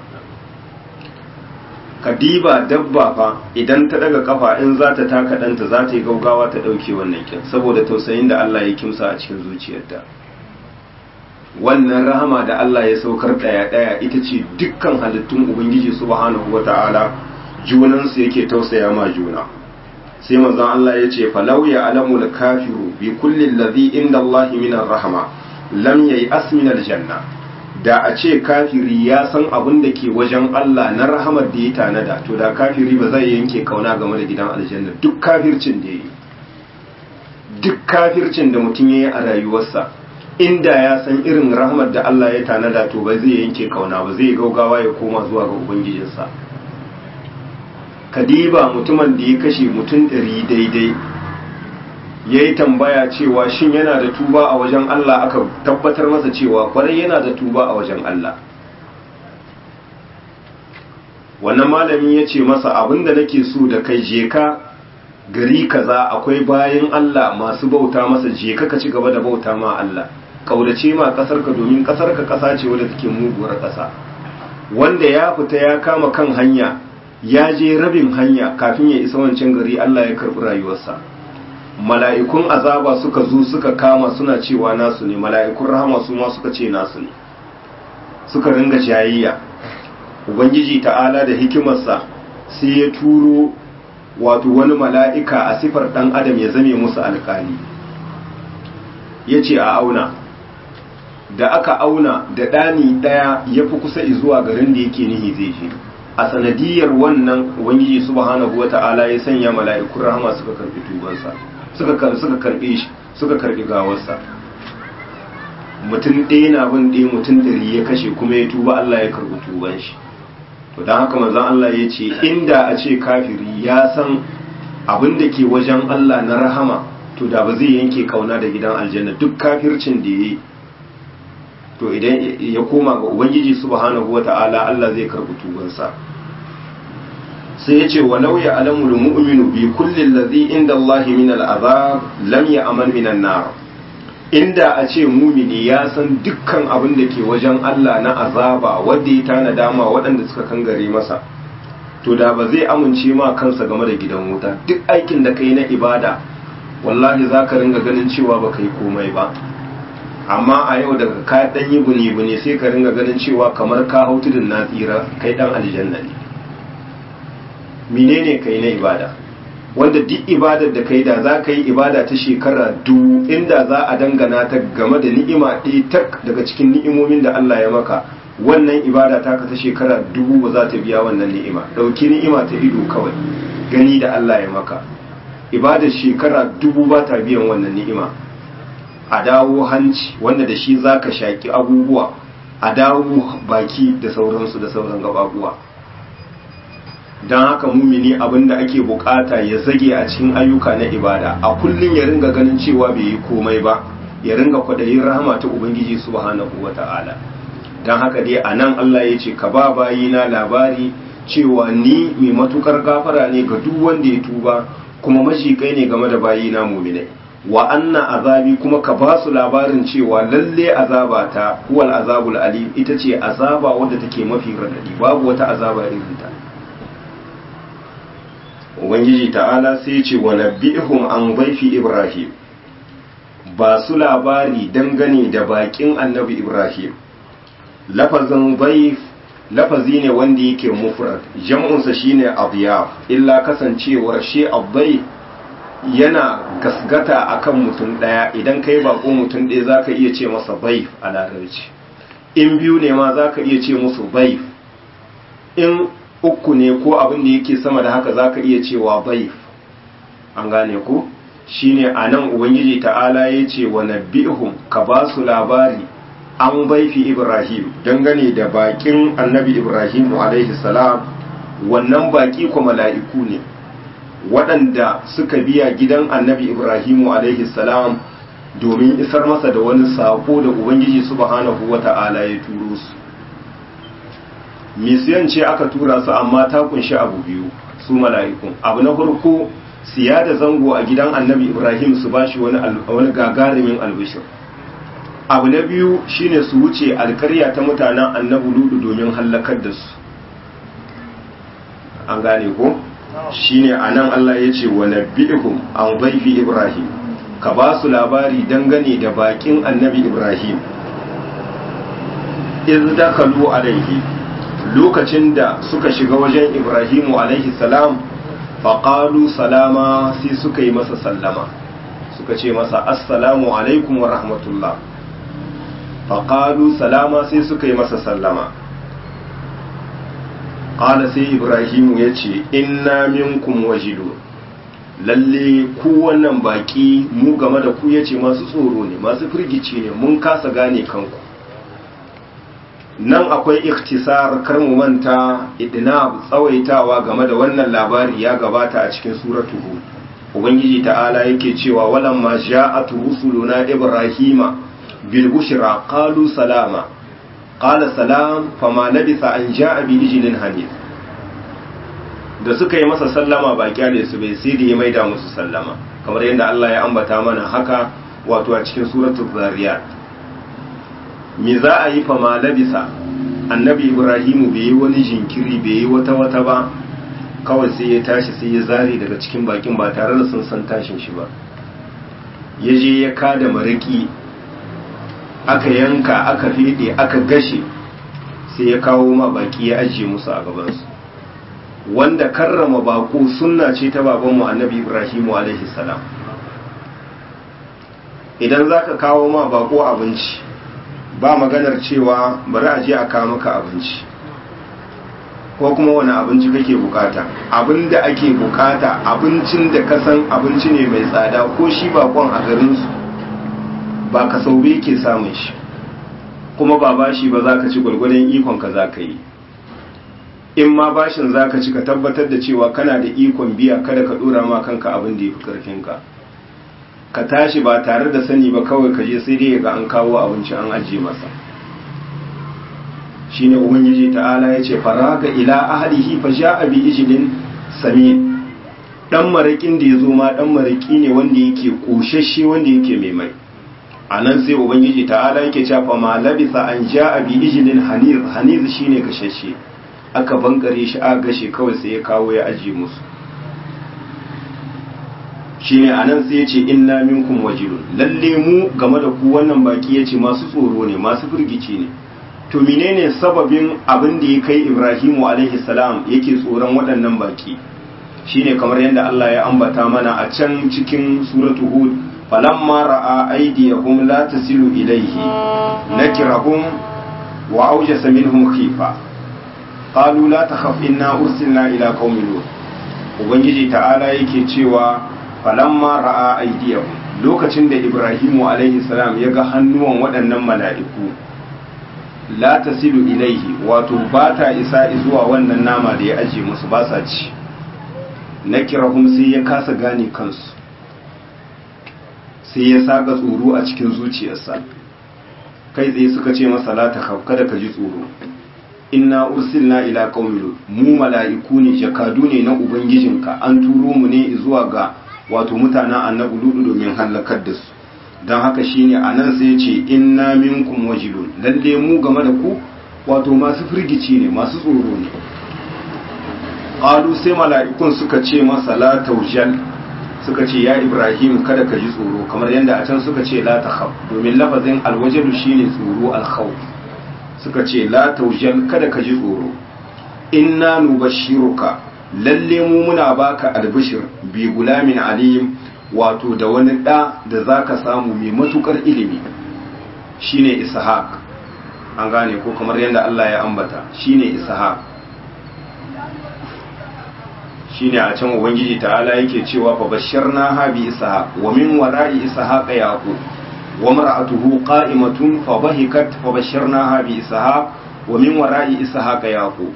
Kadiba dabba fa idan ta daga kafa in za ta taka ɗanta za ta yi gaugawa ta ɗauke wannan kin saboda tausayin da Allah ya kimsa a cikin zuciyarta. Wannan rahama da Allah ya saukar ɗaya ɗaya ita ce dukkan halittun Ubangiji subhanahu wa ta'ala junansu yake tausaya ma juna. Sai manzon Allah ya ce falau ya alamu da kafiru bi kulli ladhi inda Allah min rahama lam yayi asminal janna. Da a ce kafiri ya san abin da ke wajen Allah na rahamar da ya tanada to da kafiri ba zai yanke kauna game da gidan aljanna duk kafircin da ya yi duk kafircin da mutum ya yi a rayuwarsa inda ya san irin rahamar da Allah ya tanada to ba zai yanke kauna ba zai gaugawa ya koma zuwa ga ubangijinsa. Kadiba mutumin da ya kashe mutum ɗari daidai ya yi tambaya cewa shin yana da tuba a wajen Allah aka tabbatar masa cewa kwarai yana da tuba a wajen Allah. Wannan malami ya ce masa abinda nake so da kai je ka gari kaza akwai bayan Allah masu bauta masa je ka ka ci gaba da bauta ma Allah kaurace ma kasarka domin kasarka kasa ce wadda take muguwar kasa wanda ya fita ya kama kan hanya ya je rabin hanya kafin ya isa wancan gari Allah ya karɓi rayuwarsa. Mala'ikun azaba suka zo suka kama suna cewa nasu ne, mala'ikun rahama su ma suka ce nasu ne, suka ringa jayayya. Ubangiji ta'ala da hikimarsa sai ya turo wato wani mala'ika a sifar ɗan adam ya zame musu alƙali. Ya ce a auna, da aka auna da ɗani ɗaya ya fi kusa zuwa garin da yake nihi zai je. A sanadiyar wannan Ubangiji subhanahu wa ta'ala ya sanya mala'ikun rahama suka karɓi tubansa. suka suka karbe shi suka karbi gawarsa. Mutum ɗaya na bin ɗaya mutum ɗari ya kashe kuma ya tuba Allah ya karbi tuban shi. To don haka manzon Allah ya ce inda a ce kafiri ya san abin da ke wajen Allah na rahama to da ba zai yanke kauna da gidan aljanna duk kafircin da yayi to idan ya koma ga ubangiji subhanahu wata'ala Allah zai karbi tubansa sai yace walau ya alamul mu'minu bi kulli allazi inda Allah min al'azab lam ya'mal min an-nar inda a ce mumini ya san dukkan abin da ke wajen Allah na azaba wanda ya tanada ma waɗanda suka kangare masa to da ba zai amince ma kansa game da gidan wuta duk aikin da kai na ibada wallahi zaka ringa ganin cewa ba kai komai ba amma a yau daga ka dan yi buni buni sai ka ringa ganin cewa kamar ka hau tudun na tsira kai dan aljanna ne menene kai na ibada wanda duk ibadar da kai da za ka yi ibada ta shekara dubu inda za a dangana ta game da ni'ima ɗaya tak daga cikin ni'imomin da Allah ya maka wannan ibada ta ka ta shekara dubu ba za ta biya wannan ni'ima ɗauki ni'ima ta ido kawai gani da Allah ya maka ibadar shekara dubu ba ta biyan wannan ni'ima a dawo hanci wanda da shi za ka shaƙi abubuwa a dawo baki da sauransu da sauran gababuwa don haka mumini abinda ake bukata ya zage a cikin ayyuka na ibada a kullum ya ringa ganin cewa bai yi komai ba ya ringa kwaɗayin rahama ta ubangiji subhanahu wata'ala don haka dai a nan Allah ya ce ka ba bayina labari cewa ni mai matukar gafara ne ga duk wanda ya tuba kuma mashikai ne game da bayina muminai wa anna azabi kuma ka ba su labarin cewa lalle azaba ta huwal azabul alim ita ce azaba wadda take mafi radadi babu wata azaba irin ta ubangiji ta'ala sai ce wa nabbihum an dhaifi ibrahim ba su labari dangane da bakin annabi ibrahim lafazin dhaif lafazi ne wanda yake mufrad jam'unsa shine adyaf illa kasancewar shi adhaif yana gasgata akan mutum daya idan kai bako mutum daya zaka iya ce masa dhaif a larabci in biyu ne ma zaka iya ce musu dhaif in uku ne ko abin da yake sama da haka zaka iya cewa dhaif an gane ku shine anan ubangiji ta'ala yace wa nabbihum ka ba su labari an dhaifi ibrahim dangane da bakin annabi ibrahim alaihi salam wannan baki ko mala'iku ne waɗanda suka biya gidan annabi ibrahimu alaihi salam domin isar masa da wani sako da ubangiji subhanahu wata'ala ya turo su misiyan ce aka tura su amma ta kunshi abu biyu su mala'ikun abu na farko siya da zango a gidan annabi ibrahim su bashi wani wani gagarumin albishir abu na biyu shine su wuce alkarya ta mutanen annabi ludu domin hallakar da su an gane ko shine anan Allah ya ce wa nabbihum an dhaifi ibrahim ka ba su labari dangane da bakin annabi ibrahim iz dakalu alaihi lokacin da suka shiga wajen ibrahimu alaihi salam faqalu salama sai suka yi masa sallama suka ce masa assalamu alaikum wa rahmatullah faqalu salama sai suka yi masa sallama qala sai ibrahimu yace inna minkum wajilu lalle ku wannan baki mu game da ku yace masu tsoro ne masu firgici ne mun kasa gane kanku nan akwai ikhtisar kar mu manta idnab tsawaitawa game da wannan labari ya gabata a cikin suratu hud ubangiji ta'ala yake cewa walamma ja'at rusuluna ibrahima bil bushra qalu salama qala salam fama labisa an ja'a bi ijlin hanif da suka yi masa sallama ba kyale su bai sai da ya maida musu sallama kamar yadda Allah ya ambata mana haka wato a cikin suratul zariyat me za a yi fama labisa annabi ibrahimu bai yi wani jinkiri bai yi wata wata ba kawai sai ya tashi sai ya zare daga cikin bakin ba tare da sun san tashin shi ba ya je ya kada mariki aka yanka aka fede aka gashe sai ya kawo ma baki ya ajiye musu a gabansu wanda karrama bako sunna ce ta babanmu annabi ibrahimu alaihi salam idan zaka kawo ma bako abinci ba maganar cewa bari a je a kawo maka abinci ko kuma wani abinci kake bukata abinda ake bukata abincin da ka san abinci ne mai tsada ko shi bakon a garinsu ba ka saube ke samun shi kuma ba bashi ba za ka ci gwargwadon ikon ka za ka yi in ma bashin zaka ci ka tabbatar da cewa kana da ikon biya, kada ka dora ma kanka abin da yafi karfinka. Ka tashi ba tare da sani ba kawai ka je sai dai ga an kawo abinci an ajiye masa. Shine ubangiji ta'ala yace faraga ila ahlihi fa ja'a bi ijlin samin. Dan marakin da yazo ma dan maraki ne wanda yake koshashe wanda yake mai mai. Anan sai ubangiji ta'ala yake cewa fa ma labisa an ja'a bi ijlin haniz, haniz shine gashashe. Aka bankare shi aka gashe kawai sai ya kawo ya ajiye musu. Shine anan sai yace inna minkum wajilun, lalle mu game da ku wannan baki yace masu tsoro ne, masu firgici ne. To menene sababin abin da ya kai Ibrahimu alaihi salam yake tsoron waɗannan baki? Shine kamar yadda Allah ya ambata mana a can cikin suratu Hud, falamma ra'a aydiyahum la tasilu ilayhi nakirahum wa awjasa minhum khifa qalu la takhaf inna ursilna ila qaumin lut. Ubangiji ta'ala yake cewa falamma ra'a aydiyahum, lokacin da Ibrahimu alaihi salam ya ga hannuwan waɗannan mala'iku la tasilu ilaihi, wato ba ta isa zuwa wannan nama da ya aje musu, ba sa ci. Nakirahum sai ya kasa gane kansu, sai ya saka tsoro a cikin zuciyarsa. Kai tsaye suka ce masa la takhaf, kada ka ji tsoro, inna ursilna ila qaumin lut, mu mala'iku ne, jakadu ne na ubangijinka, an turo mu ne zuwa ga wato mutanen annabi Lut domin halakar da su. Don haka shine anan sai ya ce inna minkum wajilun, lalle mu game da ku wato masu firgici ne, masu tsoro ne. Qalu sai mala'ikun suka ce masa la taujal, suka ce ya Ibrahim kada ka ji tsoro, kamar yadda a can suka ce la takhaf, domin lafazin alwajalu shine tsoro, alkhawf. Suka ce la taujal, kada ka ji tsoro, inna nubashshiruka, lalle mu muna baka albishir bi gulamin alim, wato da wani ɗa da za ka samu mai matukar ilimi, shine Ishaq. An gane ko kamar yadda Allah ya ambata, shine Ishaq. Shine a can ubangiji ta'ala yake cewa fa basharna ha bi Ishaq wa min wara'i Ishaq yaqub wa mar'atuhu qa'imatun fa bahikat fa basharna ha bi Ishaq wa min wara'i Ishaq yaqub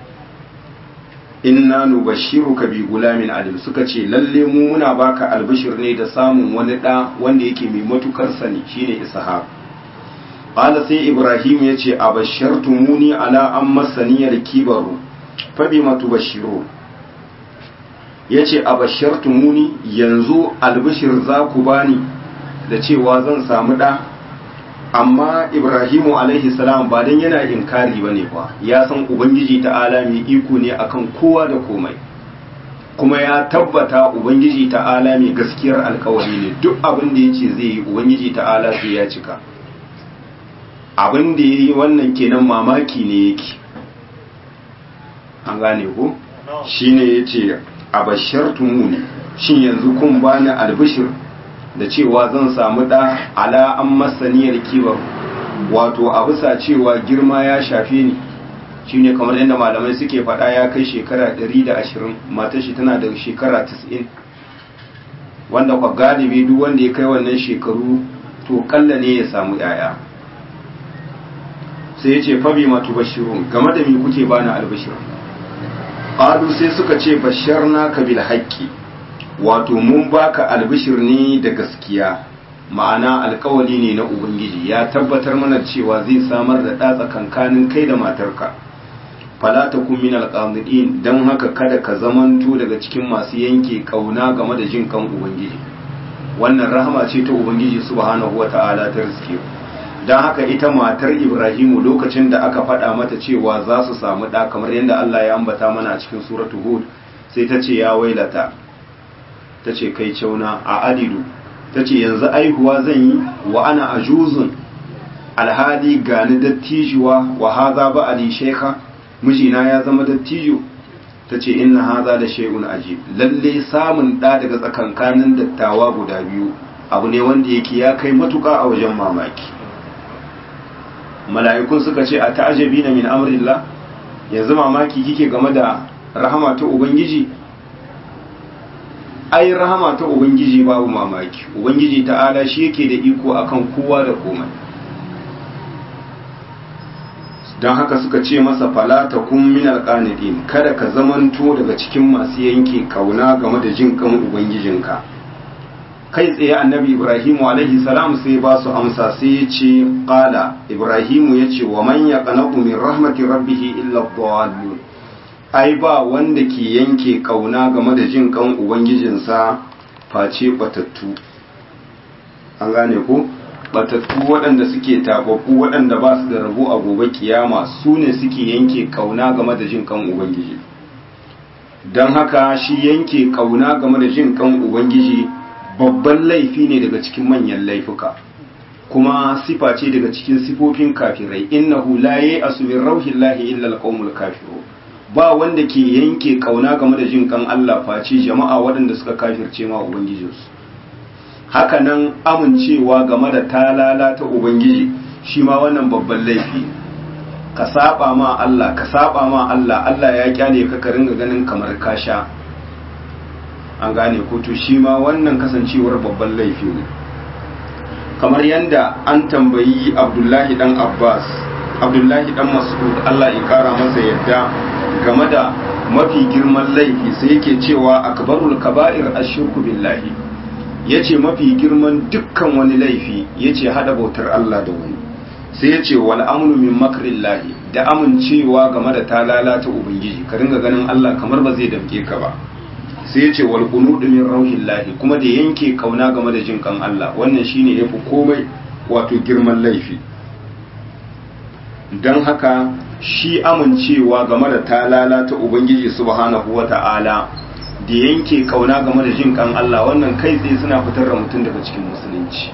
inna nubashshiruka bi gulamin alim. Suka ce lalle mu muna baka albishir ne da samun wani da wanda yake mai matukar sani, shine Ishaq. Qala sai Ibrahim yace abashartumuni ala an masaniyal kibaru fa bima tubashshiru. Yace abashartumuni, yanzu albishir za ku bani da cewa zan samu da. Amma Ibrahimu alaihi salam ba dan yana inkari bane ba, ya san ubangiji ta'ala mai iko ne akan kowa da komai, kuma ya tabbata ubangiji ta'ala mai gaskiyar alkawari ne, duk abin da yace zai yi ubangiji ta'ala sai ya cika. Abin da yayi wannan kenan mamaki ne yake. An gane ko? Shine yace abashartumuni, shin yanzu kun bani albishir da cewa zan samu da ala an masaniyar kibar, wato a bisa cewa girma ya shafe ni. Shine kamar yadda malamai suke faɗa ya kai shekara ɗari da ashirin, matar shi tana da shekara tis'in, wanda kwa galibi duk wanda ya kai wannan shekaru to kalla ne ya samu yaya. Sai ya ce fabi matu bashirun, game da me kuke bani albishir? Qalu sai suka ce basharnaka bil haqqi, wato mun baka albishir ne da gaskiya, ma'ana alkawali ne na ubangiji ya tabbatar mana cewa zai samar da ɗa tsakankanin kai da matarka. Fala takun min alqanidin, dan haka kada ka zamanto daga cikin masu yanke kauna game da jin kan ubangiji. Wannan rahama ce ta ubangiji subhanahu wata'ala ta riske. Dan haka ita matar Ibrahimu lokacin da aka faɗa mata cewa za su samu ɗa, kamar yadda Allah ya ambata mana a cikin suratu Hud, sai ta ce ya wailata, ta ce kai cauna a adidu, ta ce yanzu aihuwa zan yi wa ana ajuzun alhali gani dattijuwa wa haza ba ali shekha, mijina ya zama dattijo. Ta ce inna haza da shay'un ajib, lalle samun ɗa daga tsakankanin dattawa guda biyu abu ne wanda yake ya kai matuƙa a wajen mamaki. Mala'ikun suka ce a ta'ajabina min amrillah, yanzu mamaki kike game da rahama ta ubangiji? Ai rahama ta ubangiji babu mamaki, ubangiji ta'ala shi yake da iko akan kowa da komai. don haka suka ce masa fala takun minal qanitin, kada ka zamanto daga cikin masu yanke kauna game da jin kan ubangijinka. Kai tsaye annabi Ibrahimu alaihi salam sai ba su amsa sai ya ce qala Ibrahimu ya ce wa man yaqnatu min rahmati rabbih illa dhallun, ai ba wanda ke yanke kauna game da jin kan ubangijinsa face batattu. An gane ko batattu waɗanda suke tababbu waɗanda ba su da rabo a gobe kiyama su ne suke yanke kauna game da jin kan ubangiji. don haka shi yanke kauna game da jin kan ubangiji babban laifi ne daga cikin manyan laifuka, kuma sifa ce daga cikin sifofin kafirai. innahu la ya'asu min rauhillahi illa alqaumul kafirun, ba wanda ke yanke kauna game da jin kan Allah face jama'a waɗanda suka kafirce ma ubangijinsu. haka nan amincewa game da talala ta ubangiji shi ma wannan babban laifi. ka saba ma Allah ka saba ma Allah Allah ya kyale ka ka ringa ganin kamar ka sha, an gane ko to shi ma wannan kasancewar babban laifi ne. kamar yanda an tambayi Abdullahi dan Abbas Abdullahi dan Mas'ud Allah ya kara masa yadda game da mafi girman laifi, sai yake cewa akbarul kaba'ir ashirku billahi, yace mafi girman dukkan wani laifi yace hada bautar Allah da wani, sai yace wal amnu min makrillahi, da amincewa game da talalata ubangiji ka ringa ganin Allah kamar ba zai damke ka ba, sai yace wal qunudu min rauhillahi, kuma da yanke kauna game da jin kan Allah, wannan shine yafi komai wato girman laifi. don haka shi amincewa game da talala ta ubangiji subhanahu wata'ala da yanke kauna game da jin kan Allah, wannan kai tsaye suna fitar da mutum daga cikin musulunci.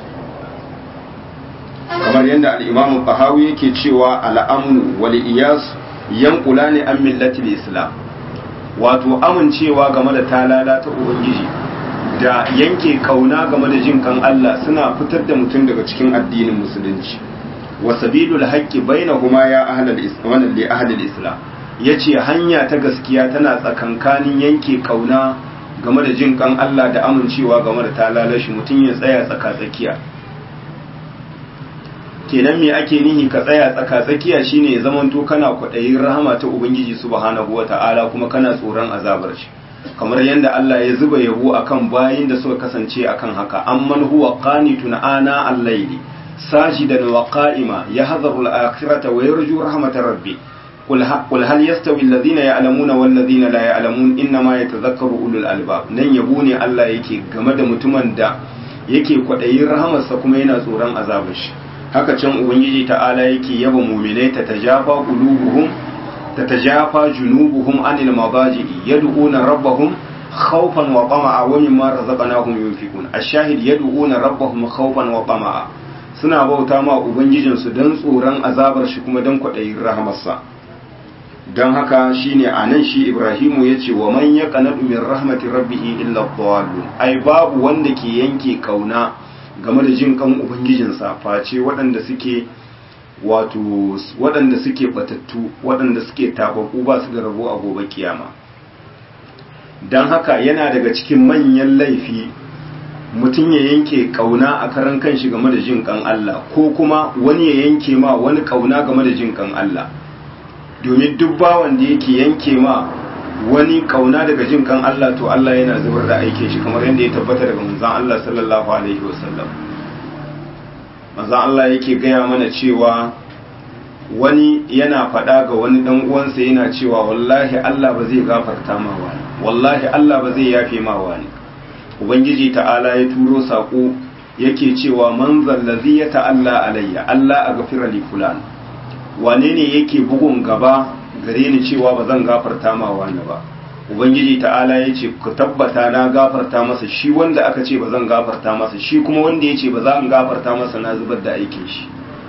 kamar yadda al-Imam Tahawi yake cewa al-amnu wal iyas yanqulani an millati al-islam, wato amincewa game da talala ta ubangiji da yanke kauna game da jin kan Allah suna fitar da mutum daga cikin addinin musulunci. wa sabilul haqqi bainahuma ya ahlal islam li ahlil islam, yace hanya ta gaskiya tana tsakankanin yanke kauna game da jin kan Allah da amincewa game da talalashi, mutum ya tsaya tsaka tsakiya. kenan me ake nihi ka tsaya tsaka tsakiya shine ya zamanto kana kwadayin rahama ta ubangiji subhanahu wataala kuma kana tsoron azabar shi, kamar yadda Allah ya zuba yabo akan bayin da suka kasance akan haka. amman huwa qanitun ana al-layli ساجدا وقائما يحذر الآخرة ويرجو رحمة ربي قل هل يستوي الذين يعلمون والذين لا يعلمون إنما يتذكر أولو الألباب. nan yabo ne Allah yake game da mutumin da yake kwaɗayin rahamarsa kuma yana tsoron azabar shi. haka can ubangiji ta'ala yake yaba mu'minai ta tajafa qulubuhum ta tajafa junubuhum anil madaji'i yad'una rabbahum khawfan wa tama'a wa mimma razaqnahum yunfiqun. ash-shahid yad'una rabbahum khawfan wa tama'a, suna bauta ma ubangijinsu don tsoron azabar shi kuma don kwaɗayin rahamarsa. don haka shine a nan shi Ibrahimu ya ce wa man ya kanadu min rahmati rabbihi illa dhallun, ai babu wanda ke yanke kauna game da jin kan ubangijinsa face waɗanda suke wato waɗanda suke batattu, waɗanda suke tababbu ba su da rabo a gobe kiyama. don haka yana daga cikin manyan laifi mutum ya yanke kauna a karan kanshi game da jin kan Allah, ko kuma wani ya yanke ma wani kauna game da jin kan Allah. domin duk bawan da yake yanke ma wani kauna daga jin kan Allah to Allah yana zubar da aikin shi, kamar yadda ya tabbata daga manzon Allah sallallahu alaihi wasallam. manzon Allah yake gaya mana cewa wani yana faɗa ga wani dan uwansa yana cewa wallahi Allah ba zai gafarta ma wani, wallahi Allah ba zai yafe ma wani. ubangiji ta'ala ya turo sako yake cewa man zallazi ya ta'alla alayya Allah a gafira li fulan, wane ne yake bugun gaba gare ni cewa ba zan gafarta ma wani ba. ubangiji ta'ala ya ce ku tabbata na gafarta masa shi wanda aka ce ba zan gafarta masa, shi kuma wanda ya ce ba za in gafarta masa na zubar da aikin shi.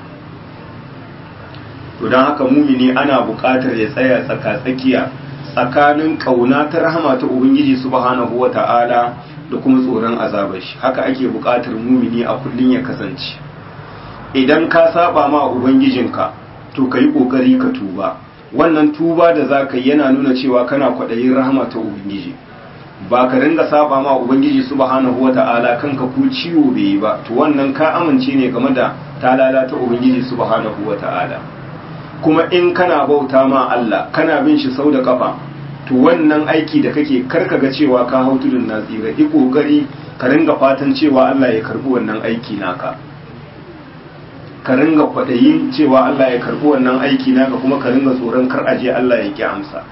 to don haka mumini ana buƙatar ya tsaya tsaka tsakiya tsakanin kauna ta rahama ta ubangiji subhanahu wata'ala da kuma tsoron azabar shi. haka ake buƙatar mumini a kullun ya kasance. idan ka saba ma ubangijinka to kai kokari ka tuba, wannan tuba da zaka yi yana nuna cewa kana kwaɗayin rahama ta ubangiji, ba ka ringa saba ma ubangiji subhanahu wata'ala kanka ko ciwo bai yi ba, to wannan ka amince ne game da talala ta ubangiji subhanahu wata'ala. kuma in kana bauta ma Allah kana bin shi sau da kafa to wannan aiki da kake karka ga cewa ka hau tudun na tsira yi kokari ka ringa fatan cewa Allah ya karbi wannan aiki naka ka ringa kwadayin cewa Allah ya karbi wannan aiki naka kuma ka ringa tsoron kar aje Allah ya ki amsa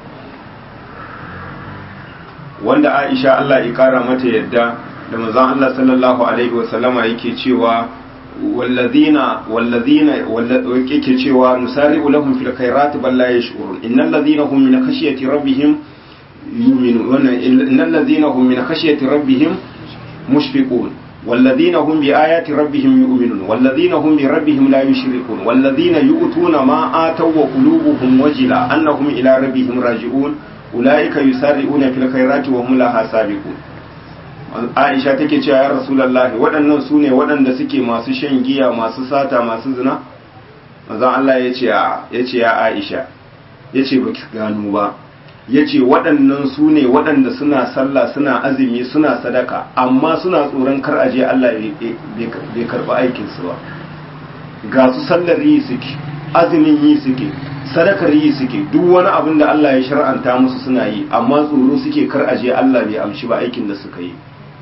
wanda Aisha Allah ya kara mata yadda da manzon Allah sallallahu alaihi wasallama yake cewa wallazina wallazina yake cewa nusari'u lahum fil khairati bal la yash'urun innal ladhina hum min khashyati rabbihim yu'minun innal ladhina hum min khashyati rabbihim mushfiqun walladhina hum bi ayati rabbihim yu'minun walladhina hum bi rabbihim la yushrikun walladhina yu'tuna ma ataw wa qulubuhum wajila annahum ila rabbihim raji'un ulaika yusari'una fil khairati wa hum laha sabiqun. Aisha take cewa ya Rasulullahi waɗannan su ne waɗanda suke masu shan giya masu sata masu zina manzon Allah ya ce ya ce ya Aisha ya ce baki gano ba ya ce waɗannan su ne waɗanda suna sallah suna azumi suna sadaka amma suna tsoron kar aje Allah bai karɓi aikinsu ba ga su sallar yi suke azumin yi suke sadakar yi suke duk wani abin da Allah ya shar'anta musu suna yi amma tsoro suke kar aje Allah bai amshi ba aikin da suka yi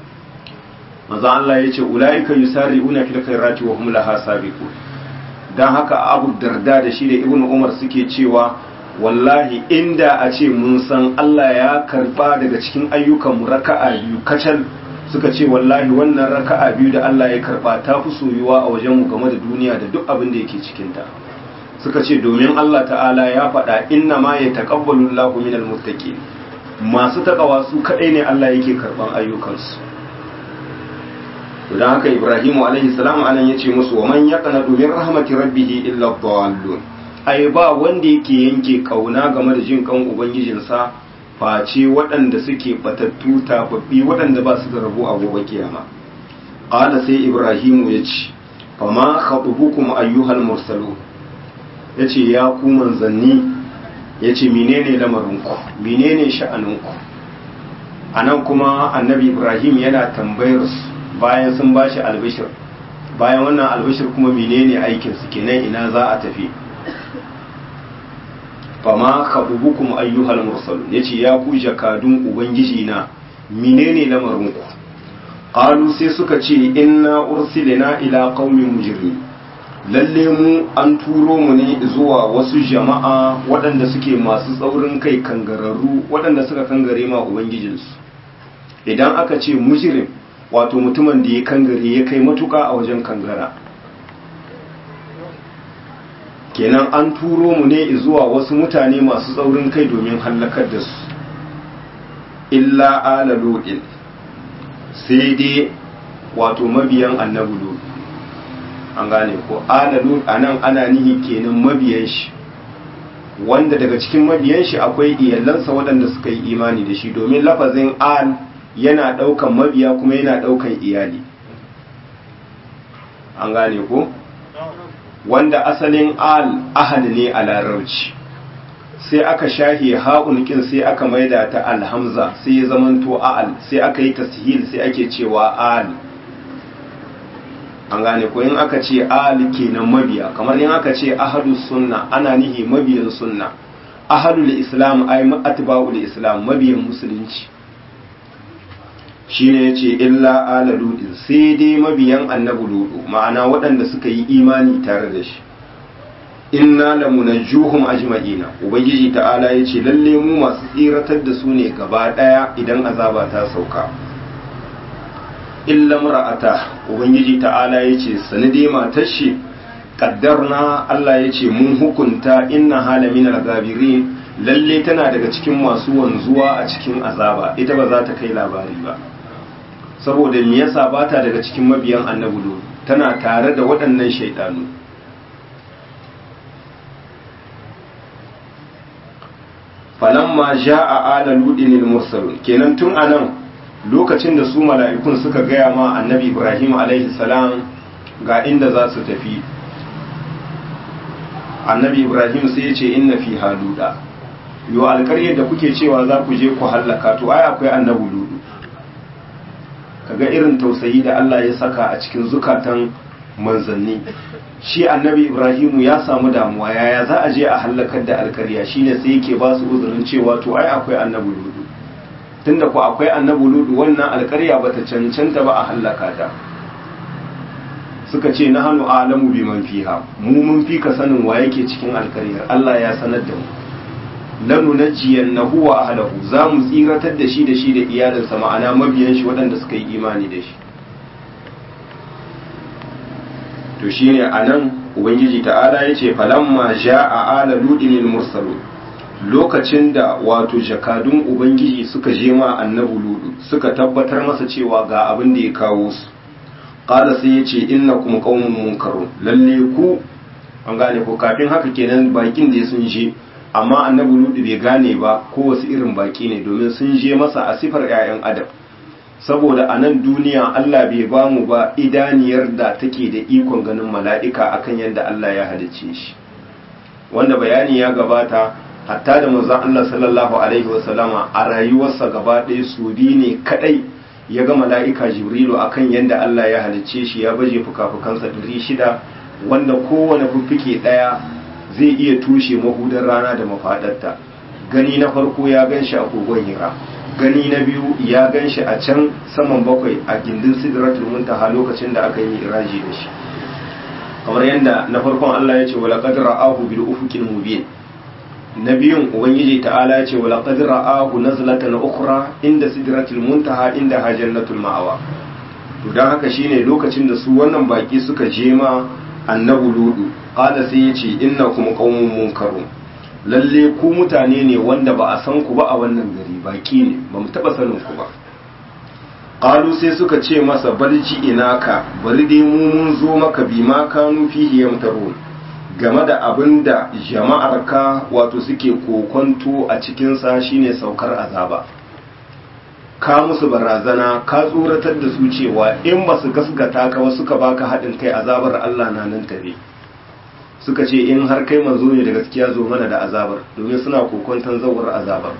manzo Allah ya ce ulaika yusari'una fil khairati wa hum laha sabiqun dan haka Abu Darda da shi da Ibn Umar suke cewa wallahi inda a ce mun san Allah ya karba daga cikin ayyukan mu raka'a biyu kacal suka ce wallahi wannan raka'a biyu da Allah ya karba ta fi soyuwa a wajen mu game da duniya da duk abin da yake cikin ta suka ce domin Allah ta'ala ya faɗa inna ma yataqabbalu Allahu minal muttaqin masu takawa su kadai ne Allah yake karban ayyukansu don haka Ibrahimu alaihi salam anan yace musu wa man yaqnatu min rahmati rabbih illa dhallun ai ba wanda yake yanke kauna game da jin kan ubangijinsa face waɗanda suke batattu tafaffi waɗanda ba su da rabo a gobe kiyama qala sai Ibrahimu yace fama khatubukum ayyuhal mursalun yace ya ku manzanni yace menene lamarinku menene sha'aninku anan kuma annabi Ibrahim yana tambayar su bayan sun ba shi albishir bayan wannan albishir kuma menene aikin su kenan ina za a tafi fama khabubukum ayyuhal mursalun yace ya ku jakadun ubangiji na menene lamarinku qalu sai suka ce inna ursilna ila qaumin mujrimin lalle mu an turo mu ne zuwa wasu jama'a waɗanda suke masu tsaurin kai kangararru waɗanda suka kangare ma ubangijinsu idan aka ce mujrim wato mutumin da ya kangare ya kai matuka a wajen kangara kenan an turo mu ne zuwa wasu mutane masu tsaurin kai domin hallakar da su illa ala lodin sai dai wato mabiyan annabi lod an gane ko ala lod anan ana nihi kenan mabiyan shi wanda daga cikin mabiyan shi akwai iyalansa waɗanda suka yi imani da shi domin lafazin al yana ɗaukan mabiya kuma yana ɗaukan iyali an gane ko wanda asalin al ahal ne a larabci sai aka shahi ha'un kin sai aka maida ta alhamza sai ya zamanto al sai aka yi tashil sai ake cewa al an gane ko in aka ce al kenan mabiya kamar in aka ce ahadus sunna ana nihi mabiyan sunna ahadul islam ay atba'ul islam mabiyan musulunci shine yace illa ala ludin sai dai mabiyan annabi ludu ma'ana waɗanda suka yi imani tare da shi inna lamunajjuhum ajma'ina ubangiji ta'ala yace lalle mu masu tsiratar da su ne gaba daya idan azaba ta sauka illa mar'ata ubangiji ta'ala yace sanade matar shi kaddarna Allah yace mun hukunta inna hala min al-gabirin lalle tana daga cikin masu wanzuwa a cikin azaba ita ba za ta kai labari ba saboda me yasa ba ta daga cikin mabiyan annabi lut tana tare da waɗannan shaidanu falamma jaa ala ludin al-mursalun kenan tun anan lokacin da su mala'ikun suka gaya ma annabi Ibrahim alaihi salam ga inda za su tafi annabi Ibrahim sai ya ce inna fi haluda yo alƙaryar da kuke cewa za ku je ku hallaka to ai akwai annabi ludu kaga irin tausayi da Allah ya saka a cikin zukatan manzanni. Shi annabi Ibrahimu ya samu damuwa, yaya za a je a hallakar da alkarya, shine sai yake ba su uzurin cewa to ai akwai annabi ludu, tunda ku akwai annabi ludu wannan alkarya bata cancanta ba a hallaka ta. Suka ce na hannu alamu bi man fiha, mu mun fi ka sanin wa yake cikin alkaryar, Allah ya sanar da mu. Lanu najiyannahu wa ahlahu, za mu tsiratar da shi da shi da iyalinsa, ma'ana mabiyan shi waɗanda suka yi imani da shi. To shine anan ubangiji ta'ala yace falamma ja'a ala ludin mursalun, lokacin da wato jakadun ubangiji suka je ma annabi ludu suka tabbatar masa cewa ga abin da ya kawo su, qala sai yace innakum qaumun munkarun, lalle ku an gane ko kafin haka kenan bakin da sun je, amma annabi ludu bai gane ba ko wasu irin baki ne, domin sun je masa a sifar 'ya'yan adam. Saboda a nan duniya Allah bai ba mu ba idaniyar da take da ikon ganin mala'ika akan yadda Allah ya halicce shi, wanda bayani ya gabata hatta da manzon Allah sallallahu alaihi wasallama a rayuwarsa gaba ɗaya su biyu ne kadai ya ga mala'ika Jibrilu akan yadda Allah ya halicce shi, ya baje fuka-fukansa ɗari shida, wanda kowane fuffuke ɗaya zai iya tushe mahudar rana da mafaɗarta. Gani na farko ya gan shi a kogon Hira, gani na biyu ya gan shi a can saman bakwai a gindin sidratul muntaha lokacin da aka yi iraji da shi, kamar yadda na farkon Allah ya ce wala qad ra'ahu bil ufuqil mubin, na biyun ubangiji ta'ala ya ce wala qad ra'ahu nazlatan ukhra inda sidratul muntaha inda jannatul ma'awa. To dan haka shine lokacin da su wannan baki suka je ma annabi ludu, qala sai ya ce innakum qaumun munkarun, lalle ku mutane ne wanda ba a san ku ba a wannan gari, baki ne, ba mu taba sanin ku ba. Qalu sai suka ce masa balji inaka, bari dai mu mun zo maka bi ma kanu fihi yamtarun, game da abin da jama'arka wato suke kokonto a cikin sa shine saukar azaba. Ka musu barazana, ka tsoratar da su cewa in ba su gaskata ka ba suka baka haɗin kai azabar Allah na nan tare. Suka ce in har kai manzo ne da gaskiya zo mana da azabar, domin suna kokonton zawar azabar.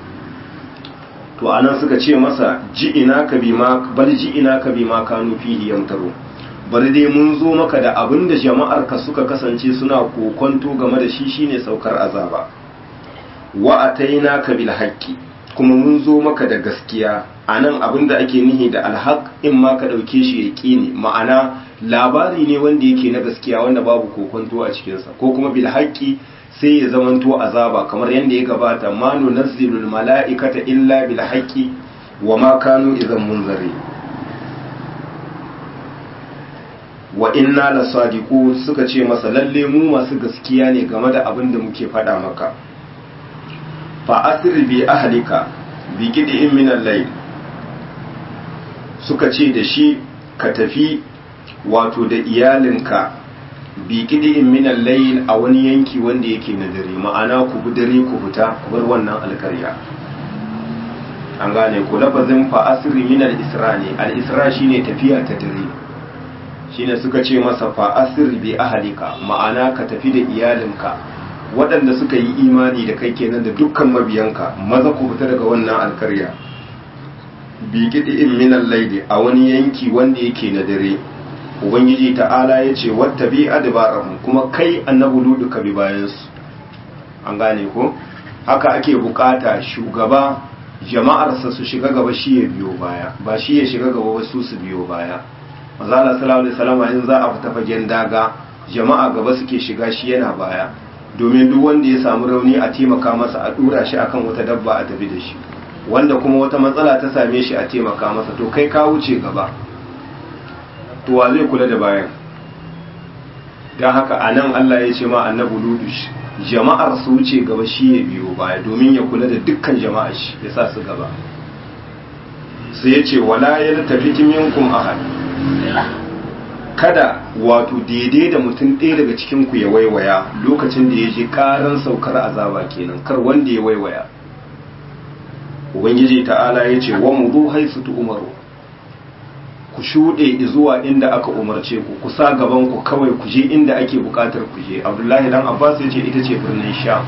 To anan suka ce masa ji ina ka bi ma bal ji ina ka bi ma kanu fihi yamtaru, bari dai mun zo maka da abin da jama'ar ka suka kasance suna kokonto game da shi shine saukar azaba. Wa ataina ka bil haqqi, kuma mun zo maka da gaskiya. Anan abin da ake nihi da alhaq in ma ka dauke shi yaqini, ma'ana labari ne wanda yake na gaskiya wanda babu kokonto a cikinsa, ko kuma bil haqqi sai ya zamanto azaba, kamar yadda ya gabata ma nunazzilul mala'ikata illa bil haqqi wa ma kanu idan munzari. Wa inna lasadiqun, suka ce masa lalle mu masu gaskiya ne game da abin da muke faɗa maka. Fa asri bi ahlika bi qid'in min al-layl, suka ce da shi ka tafi wato da iyalinka bi qid'in min al-layl a wani yanki wanda yake na dare, ma'ana ku bi dare ku fita ku bar wannan alkarya. An gane ko lafazin fa asri min al-isra ne, al-isra shine tafiya ta dare, shine suka ce masa fa asri bi ahlika, ma'ana ka tafi da iyalinka waɗanda suka yi imani da kai kenan da dukkan mabiyanka, maza ku fita daga wannan alkarya. Bi qid'in min al-layl a wani yanki wanda yake na dare. Ubangiji ta'ala ya ce wata bi adbarahum, kuma kai annabi ludu ka bi bayansu. An gane ko haka ake bukata shugaba jama'arsa su shiga gaba shi ya biyo baya, ba shi ya shiga gaba wasu su biyo baya. Manzala sallallahu alaihi wasallam in za a fita fagen daga jama'a gaba suke shiga, shi yana baya, domin duk wanda ya samu rauni a taimaka masa, a dura shi akan wata dabba a tafi da shi, wanda kuma wata matsala ta same shi a taimaka masa. To kai ka wuce gaba, to wa zai kula da bayan? Don haka a nan Allah ya ce ma annabi ludu jama'ar su wuce gaba, shi ya biyo baya domin ya kula da dukkan jama'ar shi, ya sa su gaba. Sai ya ce wala ya tafi minkum ahad, kada wato daidai da mutum ɗaya daga cikin ku ya waiwaya lokacin da ya je karan saukar azaba kenan, kar wanda ya waiwaya. Ubangiji ta'ala ya ce wa mudu haisu tu umaru, ku shuɗe zuwa inda aka umarce ku, ku sa gaban ku kawai ku je inda ake buƙatar ku je. Abdullahi dan Abbas ya ce ita ce birnin Sham.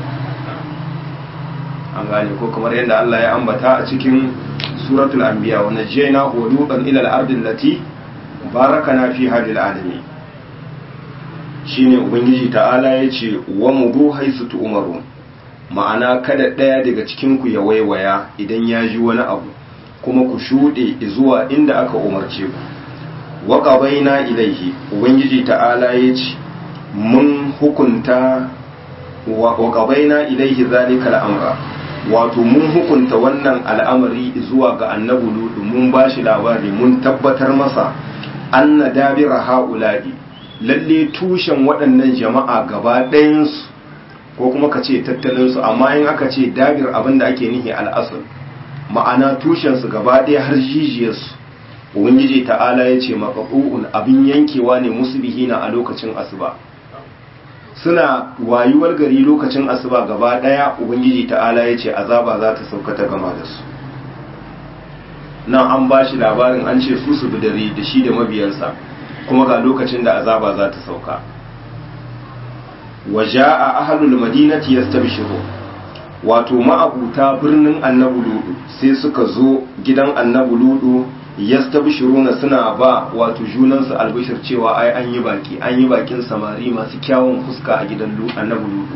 An gane ko kamar yadda Allah ya ambata a cikin suratul anbiya, wa najjayna lutan ila al-ardi allati barakana fiha lil alamin. shine ubangiji ta'ala ya ce wa mudu haisu tu'maru, ma'ana kada ɗaya daga cikinku ya waiwaya idan ya ji wani abu, kuma ku shuɗe zuwa inda aka umarce ku. wa qabaina ilaihi, ubangiji ta'ala ya ce mun hukunta wa qabaina ilaihi zalikal amra, wato mun hukunta wannan al'amari zuwa ga annabi Lutu, mun bashi labari, mun tabbatar masa anna dabira haula'i, lalle tushen waɗannan jama'a gaba ɗayansu, ko kuma ka ce tattalinsu, amma in aka ce dabir abinda ake nihi al'asal, ma'ana tushensu gaba ɗaya har jijiyarsu, ubangiji ta'ala ya ce maƙaƙu'un abin yankewa ne musbihina a lokacin asuba, suna wayuwar gari lokacin asuba gaba ɗaya ubangiji ta'ala ya ce azaba za ta sauka ta gama da su. nan an ba shi labarin an ce su su bi dare da shi da mabiyansa, kuma ga lokacin da azaba za ta sauka. waja'a ahlul madinati yastabshiru, wato ma'abuta birnin annabi Lutu sai suka zo gidan annabi Lutu yastabshiruna, suna ba wato junansu albishir cewa ai an yi baki an yi bakin samari masu kyawun fuska a gidan annabi Lutu.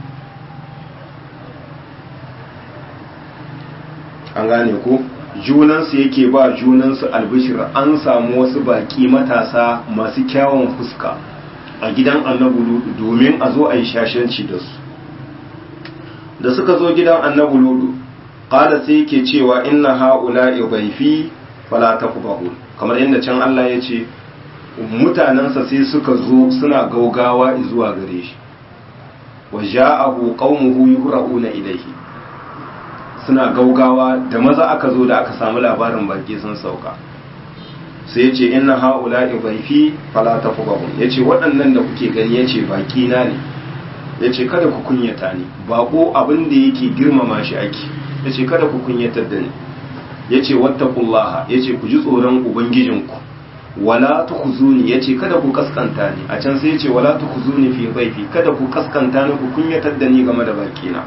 an gane ko junansu yake ba junansu albishir an samu wasu baki matasa masu kyawun fuska a gidan annabi Lutu domin a zo a yi shashanci da su. da suka zo gidan annabi Lutu qala sai yake cewa inna haula'i dhaifi fala taqbahu, kamar inda can Allah ya ce mutanansa sai suka zo suna gaugawa zuwa gare shi. wa ja'ahu qaumuhu yuhra'una ilayhi, suna gaugawa da maza aka zo da aka samu labarin baki sun sauka. sai ya ce inna haula'i dhaifi fala taqbahu, yace waɗannan da kuke gani yace baki na ne, yace kada ku kunyata ni, bako abin da yake girmama shi ake, yace kada ku kunyatar da ni, yace wattaqullaha, yace ku ji tsoron ubangijinku, wala tukhzuni, yace kada ku kaskanta ni, a can sai yace wala tukhzuni fi dhaifi, kada ku kaskanta ni ku kunyatar da ni game da bakina.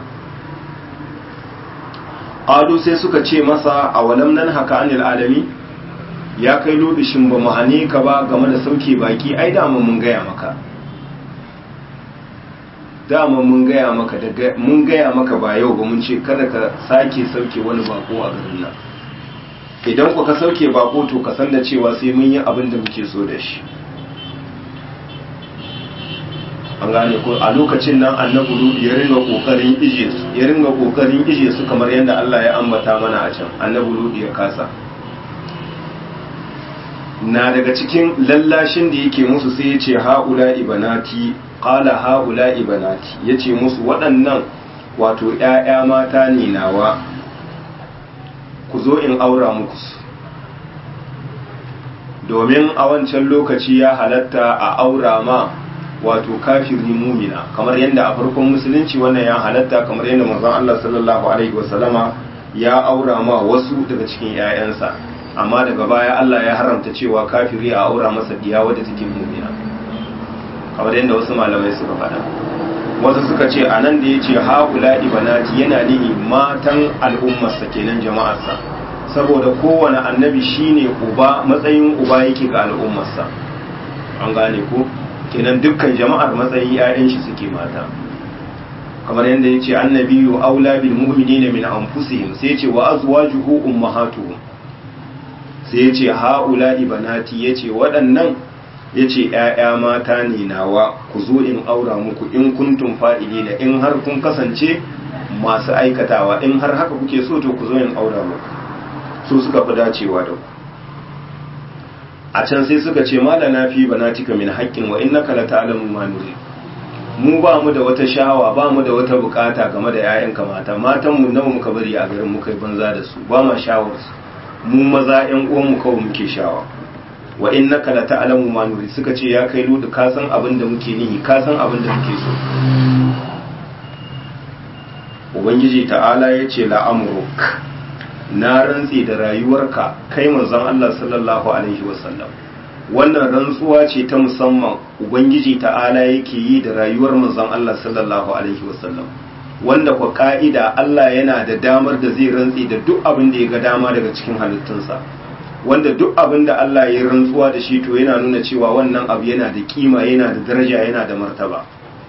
qalu sai suka ce masa awalam nan haka anil alami, ya kai lodishin ba mu hane ka ba game da sauke baki, ai dama mun gaya maka dama mun gaya maka daga mun gaya maka ba yau ba, mun ce kada ka sake sauke wani bako a garin nan, idan ku ka sauke bako to ka san da cewa sai mun yi abin da muke so da shi. an gane ko a lokacin nan annabi Lutu ya ringa kokarin ije su ya ringa kokarin ije su kamar yadda Allah ya ambata mana a can, annabi Lutu ya kasa. na daga cikin lallashin da yake musu sai ya ce haula ibanati, qala haula ibanati, yace musu waɗannan wato ƴaƴa mata ne nawa, ku zo in aura muku su. domin a wancan lokaci ya halatta a aura ma wato kafiri mumina, kamar yadda a farkon musulunci wannan ya halatta, kamar yadda manzon Allah sallallahu alaihi wasallama ya aura ma wasu daga cikin ƴaƴansa, amma daga baya Allah ya haramta cewa kafiri a aura masa diya wadda take mumina, kamar yadda wasu malamai suka faɗa. wasu suka ce a nan da ya ce haula ibanati yana nihi matan al'ummarsa kenan jama'arsa, saboda kowane annabi shine uba, matsayin uba yake ga al'ummarsa. an gane ko kenan dukkan jama'ar matsayin 'ya'yan shi suke mata, kamar yadda ya ce annabiyu aula bil mu'minina min anfusihim, sai ya ce wa azwajuhu ummahatuhum, sai ya ce haula ibanati, ya ce waɗannan ya ce ‘ya'ya mata ne nawa, ku zo in aura muku in kuntum fa'ilina, in har kun kasance masu aikatawa, in har haka kuke so to ku zo in aura muku, su suka fi dacewa da ku. a can sai suka ce ma da na fi banatika min haƙƙin wa innaka la ta'lamu ma nuri, mu ba mu da wata shawa, ba mu da wata bukata game da ‘ya'yanka mata, matan mu nawa muka bari a garin muka yi banza da su, ba ma shawar su, mu maza ‘yan uwan mu kawai muke shawa. wa innaka la ta'lamu ma nuri, suka ce ya kai Lutu ka san abin da muke nihi, ka san abin da muke so. ubangiji ta'ala ya ce la'amruk, na rantsi da rayuwarka kai manzon Allah sallallahu alaihi wasallam, wannan rantsuwa ce ta musamman ubangiji ta'ala yake yi da rayuwar manzon Allah sallallahu alaihi wasallam, wanda kwa ka'ida Allah yana da damar da zai rantsi da duk abin da ya ga dama daga cikin halittunsa, wanda duk abin da Allah ya rantsuwa da shi to yana nuna cewa wannan abu yana da kima yana da daraja yana da martaba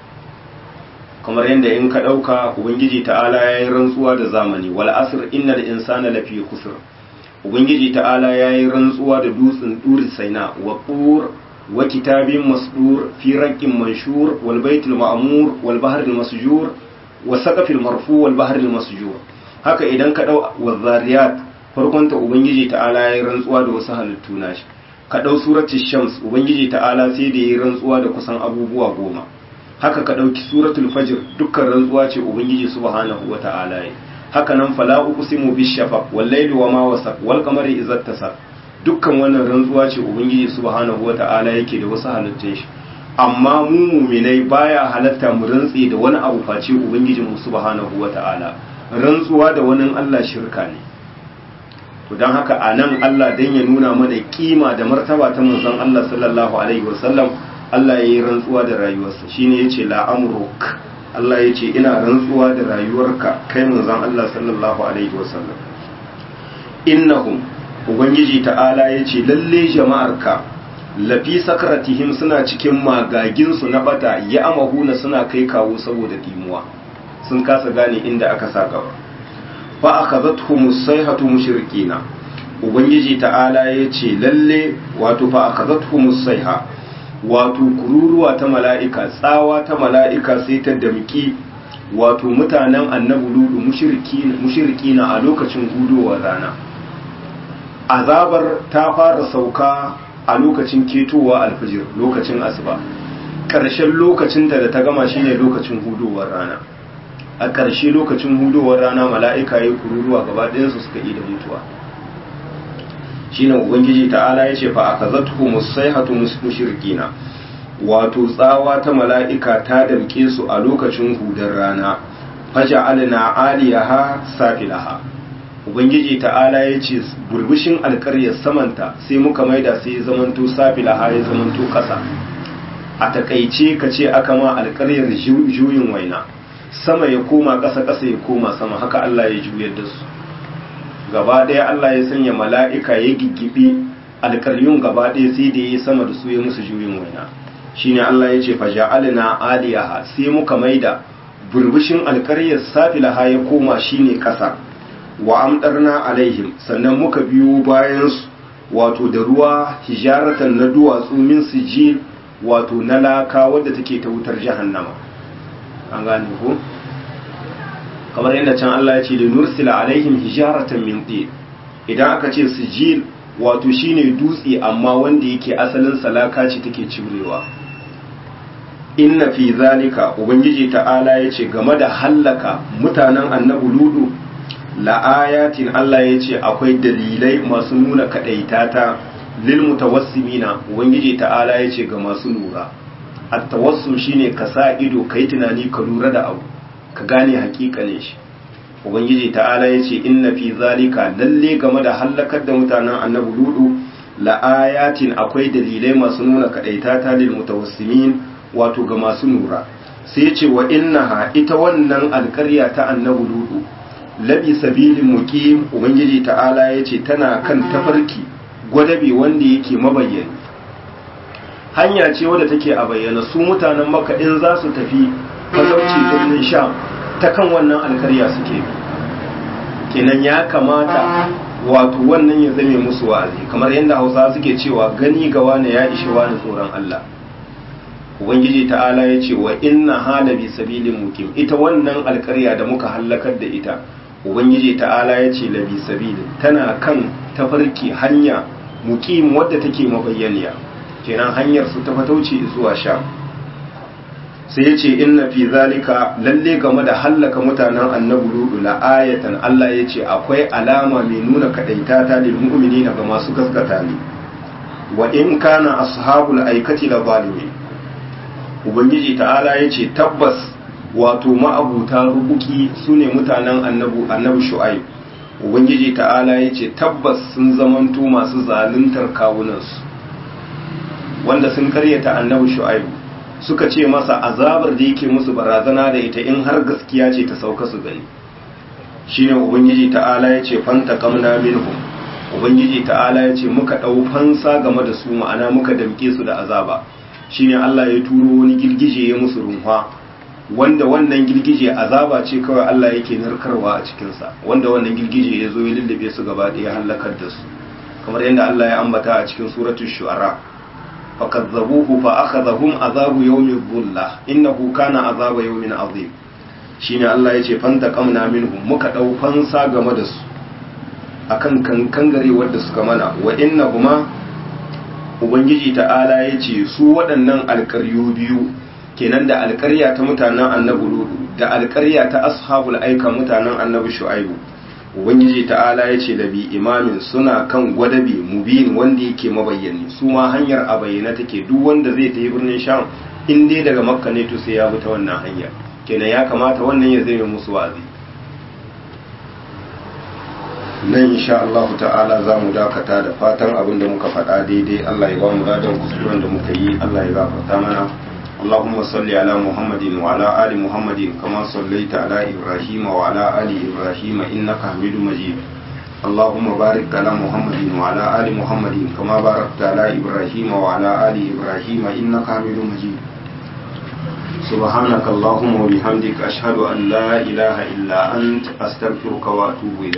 kamar yadda in ka ɗauka ubangiji ta'ala ya yi rantsuwa da zamani wal asr innal insana lafi khusr ubangiji ta'ala ya yi rantsuwa da dutsen duri saina wa qur wa kitabin masdur fi raqqin manshur wal baitul ma'mur wal bahril masjur wa saqafil marfu wal bahril masjur haka idan ka dau wazariyat farkon ta ubangiji ta'ala ya yi rantsuwa da wasu halittu nashi ka dau suratul shams ubangiji ta'ala sai da ya yi rantsuwa da kusan abubuwa goma haka ka dauki suratul fajr dukkan rantsuwa ce ubangiji subhanahu wata'ala ya haka nan fala uqsimu bishafaq wal layli wama wasaq wal qamari idza tasaq dukkan wannan rantsuwa ce ubangiji subhanahu wata'ala yake da wasu halittun shi amma mu mu'minai baya halatta mu rantsi da wani abu face ubangijin mu subhanahu wata'ala rantsuwa da wani Allah shirka ne to dan haka anan Allah dan ya nuna mana kima da martaba ta manzon Allah sallallahu alaihi wasallam Allah yayi rantsuwa da rayuwarsa shine yace la amruk Allah yace ina rantsuwa da rayuwarka kai manzon Allah sallallahu alaihi wasallam innahum ubangiji ta'ala yace lalle jama'arka lafi sakaratihim suna cikin magagin su na bata ya amahuna suna kai kawo saboda dimuwa sun kasa gane inda aka sa gaba fa akhadhathumus sayhatu mushrikina ubangiji ta'ala yace lalle wato fa akhadhathumus sayha wato kururuwa ta mala'ika tsawa ta mala'ika sai ta damki wato mutanen annabi ludu mushrikina mushrikina a lokacin hudowar rana azabar ta fara sauka a lokacin ketowa alfijir lokacin asuba ƙarshen lokacin da ta gama shine lokacin hudowar rana a ƙarshe lokacin hudowar rana mala'ika ya yi kururuwa gaba ɗayansu suka yi da mutuwa shine ubangiji ta'ala ya ce fa akazatuhu musaihatu mushrikina wato tsawa ta mala'ika ta damke su a lokacin hudar rana faja'alna aliyaha safilaha ubangiji ta'ala ya ce burbushin alƙaryar samanta sai muka maida sai zamanto safilaha ya zamanto ƙasa a takaice ka ce aka ma alƙaryar juyin waina sama ya koma ƙasa ƙasa ya koma sama haka Allah ya juyar da su gaba ɗaya Allah ya sanya mala'ika ya giggibe alƙaryun gaba ɗaya sai da ya yi sama da su ya musu juyin waina shine Allah ya ce fa ja'alna aliyaha sai muka maida burbushin alƙaryar safilaha ya koma shine ƙasa wa amdarna alaihim sannan muka biyo bayan su wato da ruwa hijaratan na duwatsu min sijil wato na laka wadda take ta wutar jahannama an gane ko kamar yadda can Allah ya ce da nursila alaihim hijaratan min tin idan aka ce sijil wato shine dutse amma wanda yake asalin salaka ce take cirewa inna fi zalika ubangiji ta'ala ya ce game da hallaka mutanen annabi ludu la'ayatin Allah ya ce akwai dalilai masu nuna kadaitata lil mutawassimina ubangiji ta'ala ya ce ga masu lura at-tawassum shine ka sa ido kai tunani ka lura da abu ka gane hakikanin shi ubangiji ta'ala ya ce inna fi zalika lalle game da halakar da mutanen annabi ludu la'ayatin akwai dalilai masu nuna kadaitata lil mutawassimin wato ga masu lura sai ya ce wa innaha ita wannan alƙarya ta annabi ludu labi sabilin muqim ubangiji ta'ala yace tana kan tafarki gwadabe wanda yake mabayyani hanya ce wadda take a bayyana su mutanen makka in za su tafi falauci birnin sham ta kan wannan alkarya suke bi kenan ya kamata wato wannan ya zame musu wa'azi kamar yadda hausa suke cewa gani ga wani ya ishe wani tsoron Allah ubangiji ta'ala ya ce wa inna halabi sabilin muqim ita wannan alkarya da muka hallakar da ita ubangiji ta'ala ya ce labi sabilin tana kan tafarki hanya muqim wadda take mabayyaniya kenan hanyar su ta fatauci zuwa sham sai ya ce inna fi zalika lalle game da hallaka mutanen annabi ludu la ayatan Allah ya ce akwai alama mai nuna kadaita ta lil mu'minina ga masu gaskata ne wa in kana ashabul aikati la zalimin ubangiji ta'ala ya ce tabbas wato ma'abuta rubuki su ne mutanen annabu annabi shu'aib ubangiji ta'ala ya ce tabbas sun zamanto masu zaluntar kawunansu wanda sun karyata annabi shu'aib suka ce masa azabar da yake musu barazana da ita in har gaskiya ce ta sauka su gani shine ubangiji ta'ala ya ce fanta kamna minhum ubangiji ta'ala ya ce muka ɗau fansa game da su ma'ana muka damke su da azaba shine Allah ya turo wani girgije ya musu runwa wanda wannan girgije azaba ce kawai Allah yake narkarwa a cikinsa wanda wannan girgije ya zo ya lullube su gaba ɗaya halakar da su kamar yadda Allah ya ambata a cikin suratul shu'ara fakazzabuhu fa akhadhahum azabu yawmin dhulla innahu kana azaba yawmin azim shine Allah yace fantaqamna minhum muka dau fansa game da su akan kankangare wanda suka mana wa innahuma ubangiji ta'ala yace su waɗannan alƙaryu biyu kenan da alƙarya ta mutanen annabi ludu da alƙarya ta ashabul aika mutanen annabi shu'aibu ubangiji ta'ala ya ce da bi imamin suna kan gwadabi mubin wanda yake mabayyani su ma hanyar a bayyana take duk wanda zai tafi birnin sham in dai daga makka ne to sai ya bi ta wannan hanya kenan ya kamata wannan ya zai musu wa'azi nan insha Allah ta'ala za mu dakata da fatan abin da muka faɗa daidai Allah ya ba mu ladan kuskuren da muka yi Allah ya gafarta mana اللهم صل على محمد وعلى آل محمد كما صليت على إبراهيم وعلى آل إبراهيم إنك حميد مجيد اللهم بارك على محمد وعلى آل محمد كما باركت على إبراهيم وعلى آل إبراهيم إنك حميد مجيد سبحانك اللهم وبحمدك أشهد أن لا إله إلا أنت أستغفرك وأتوب إليك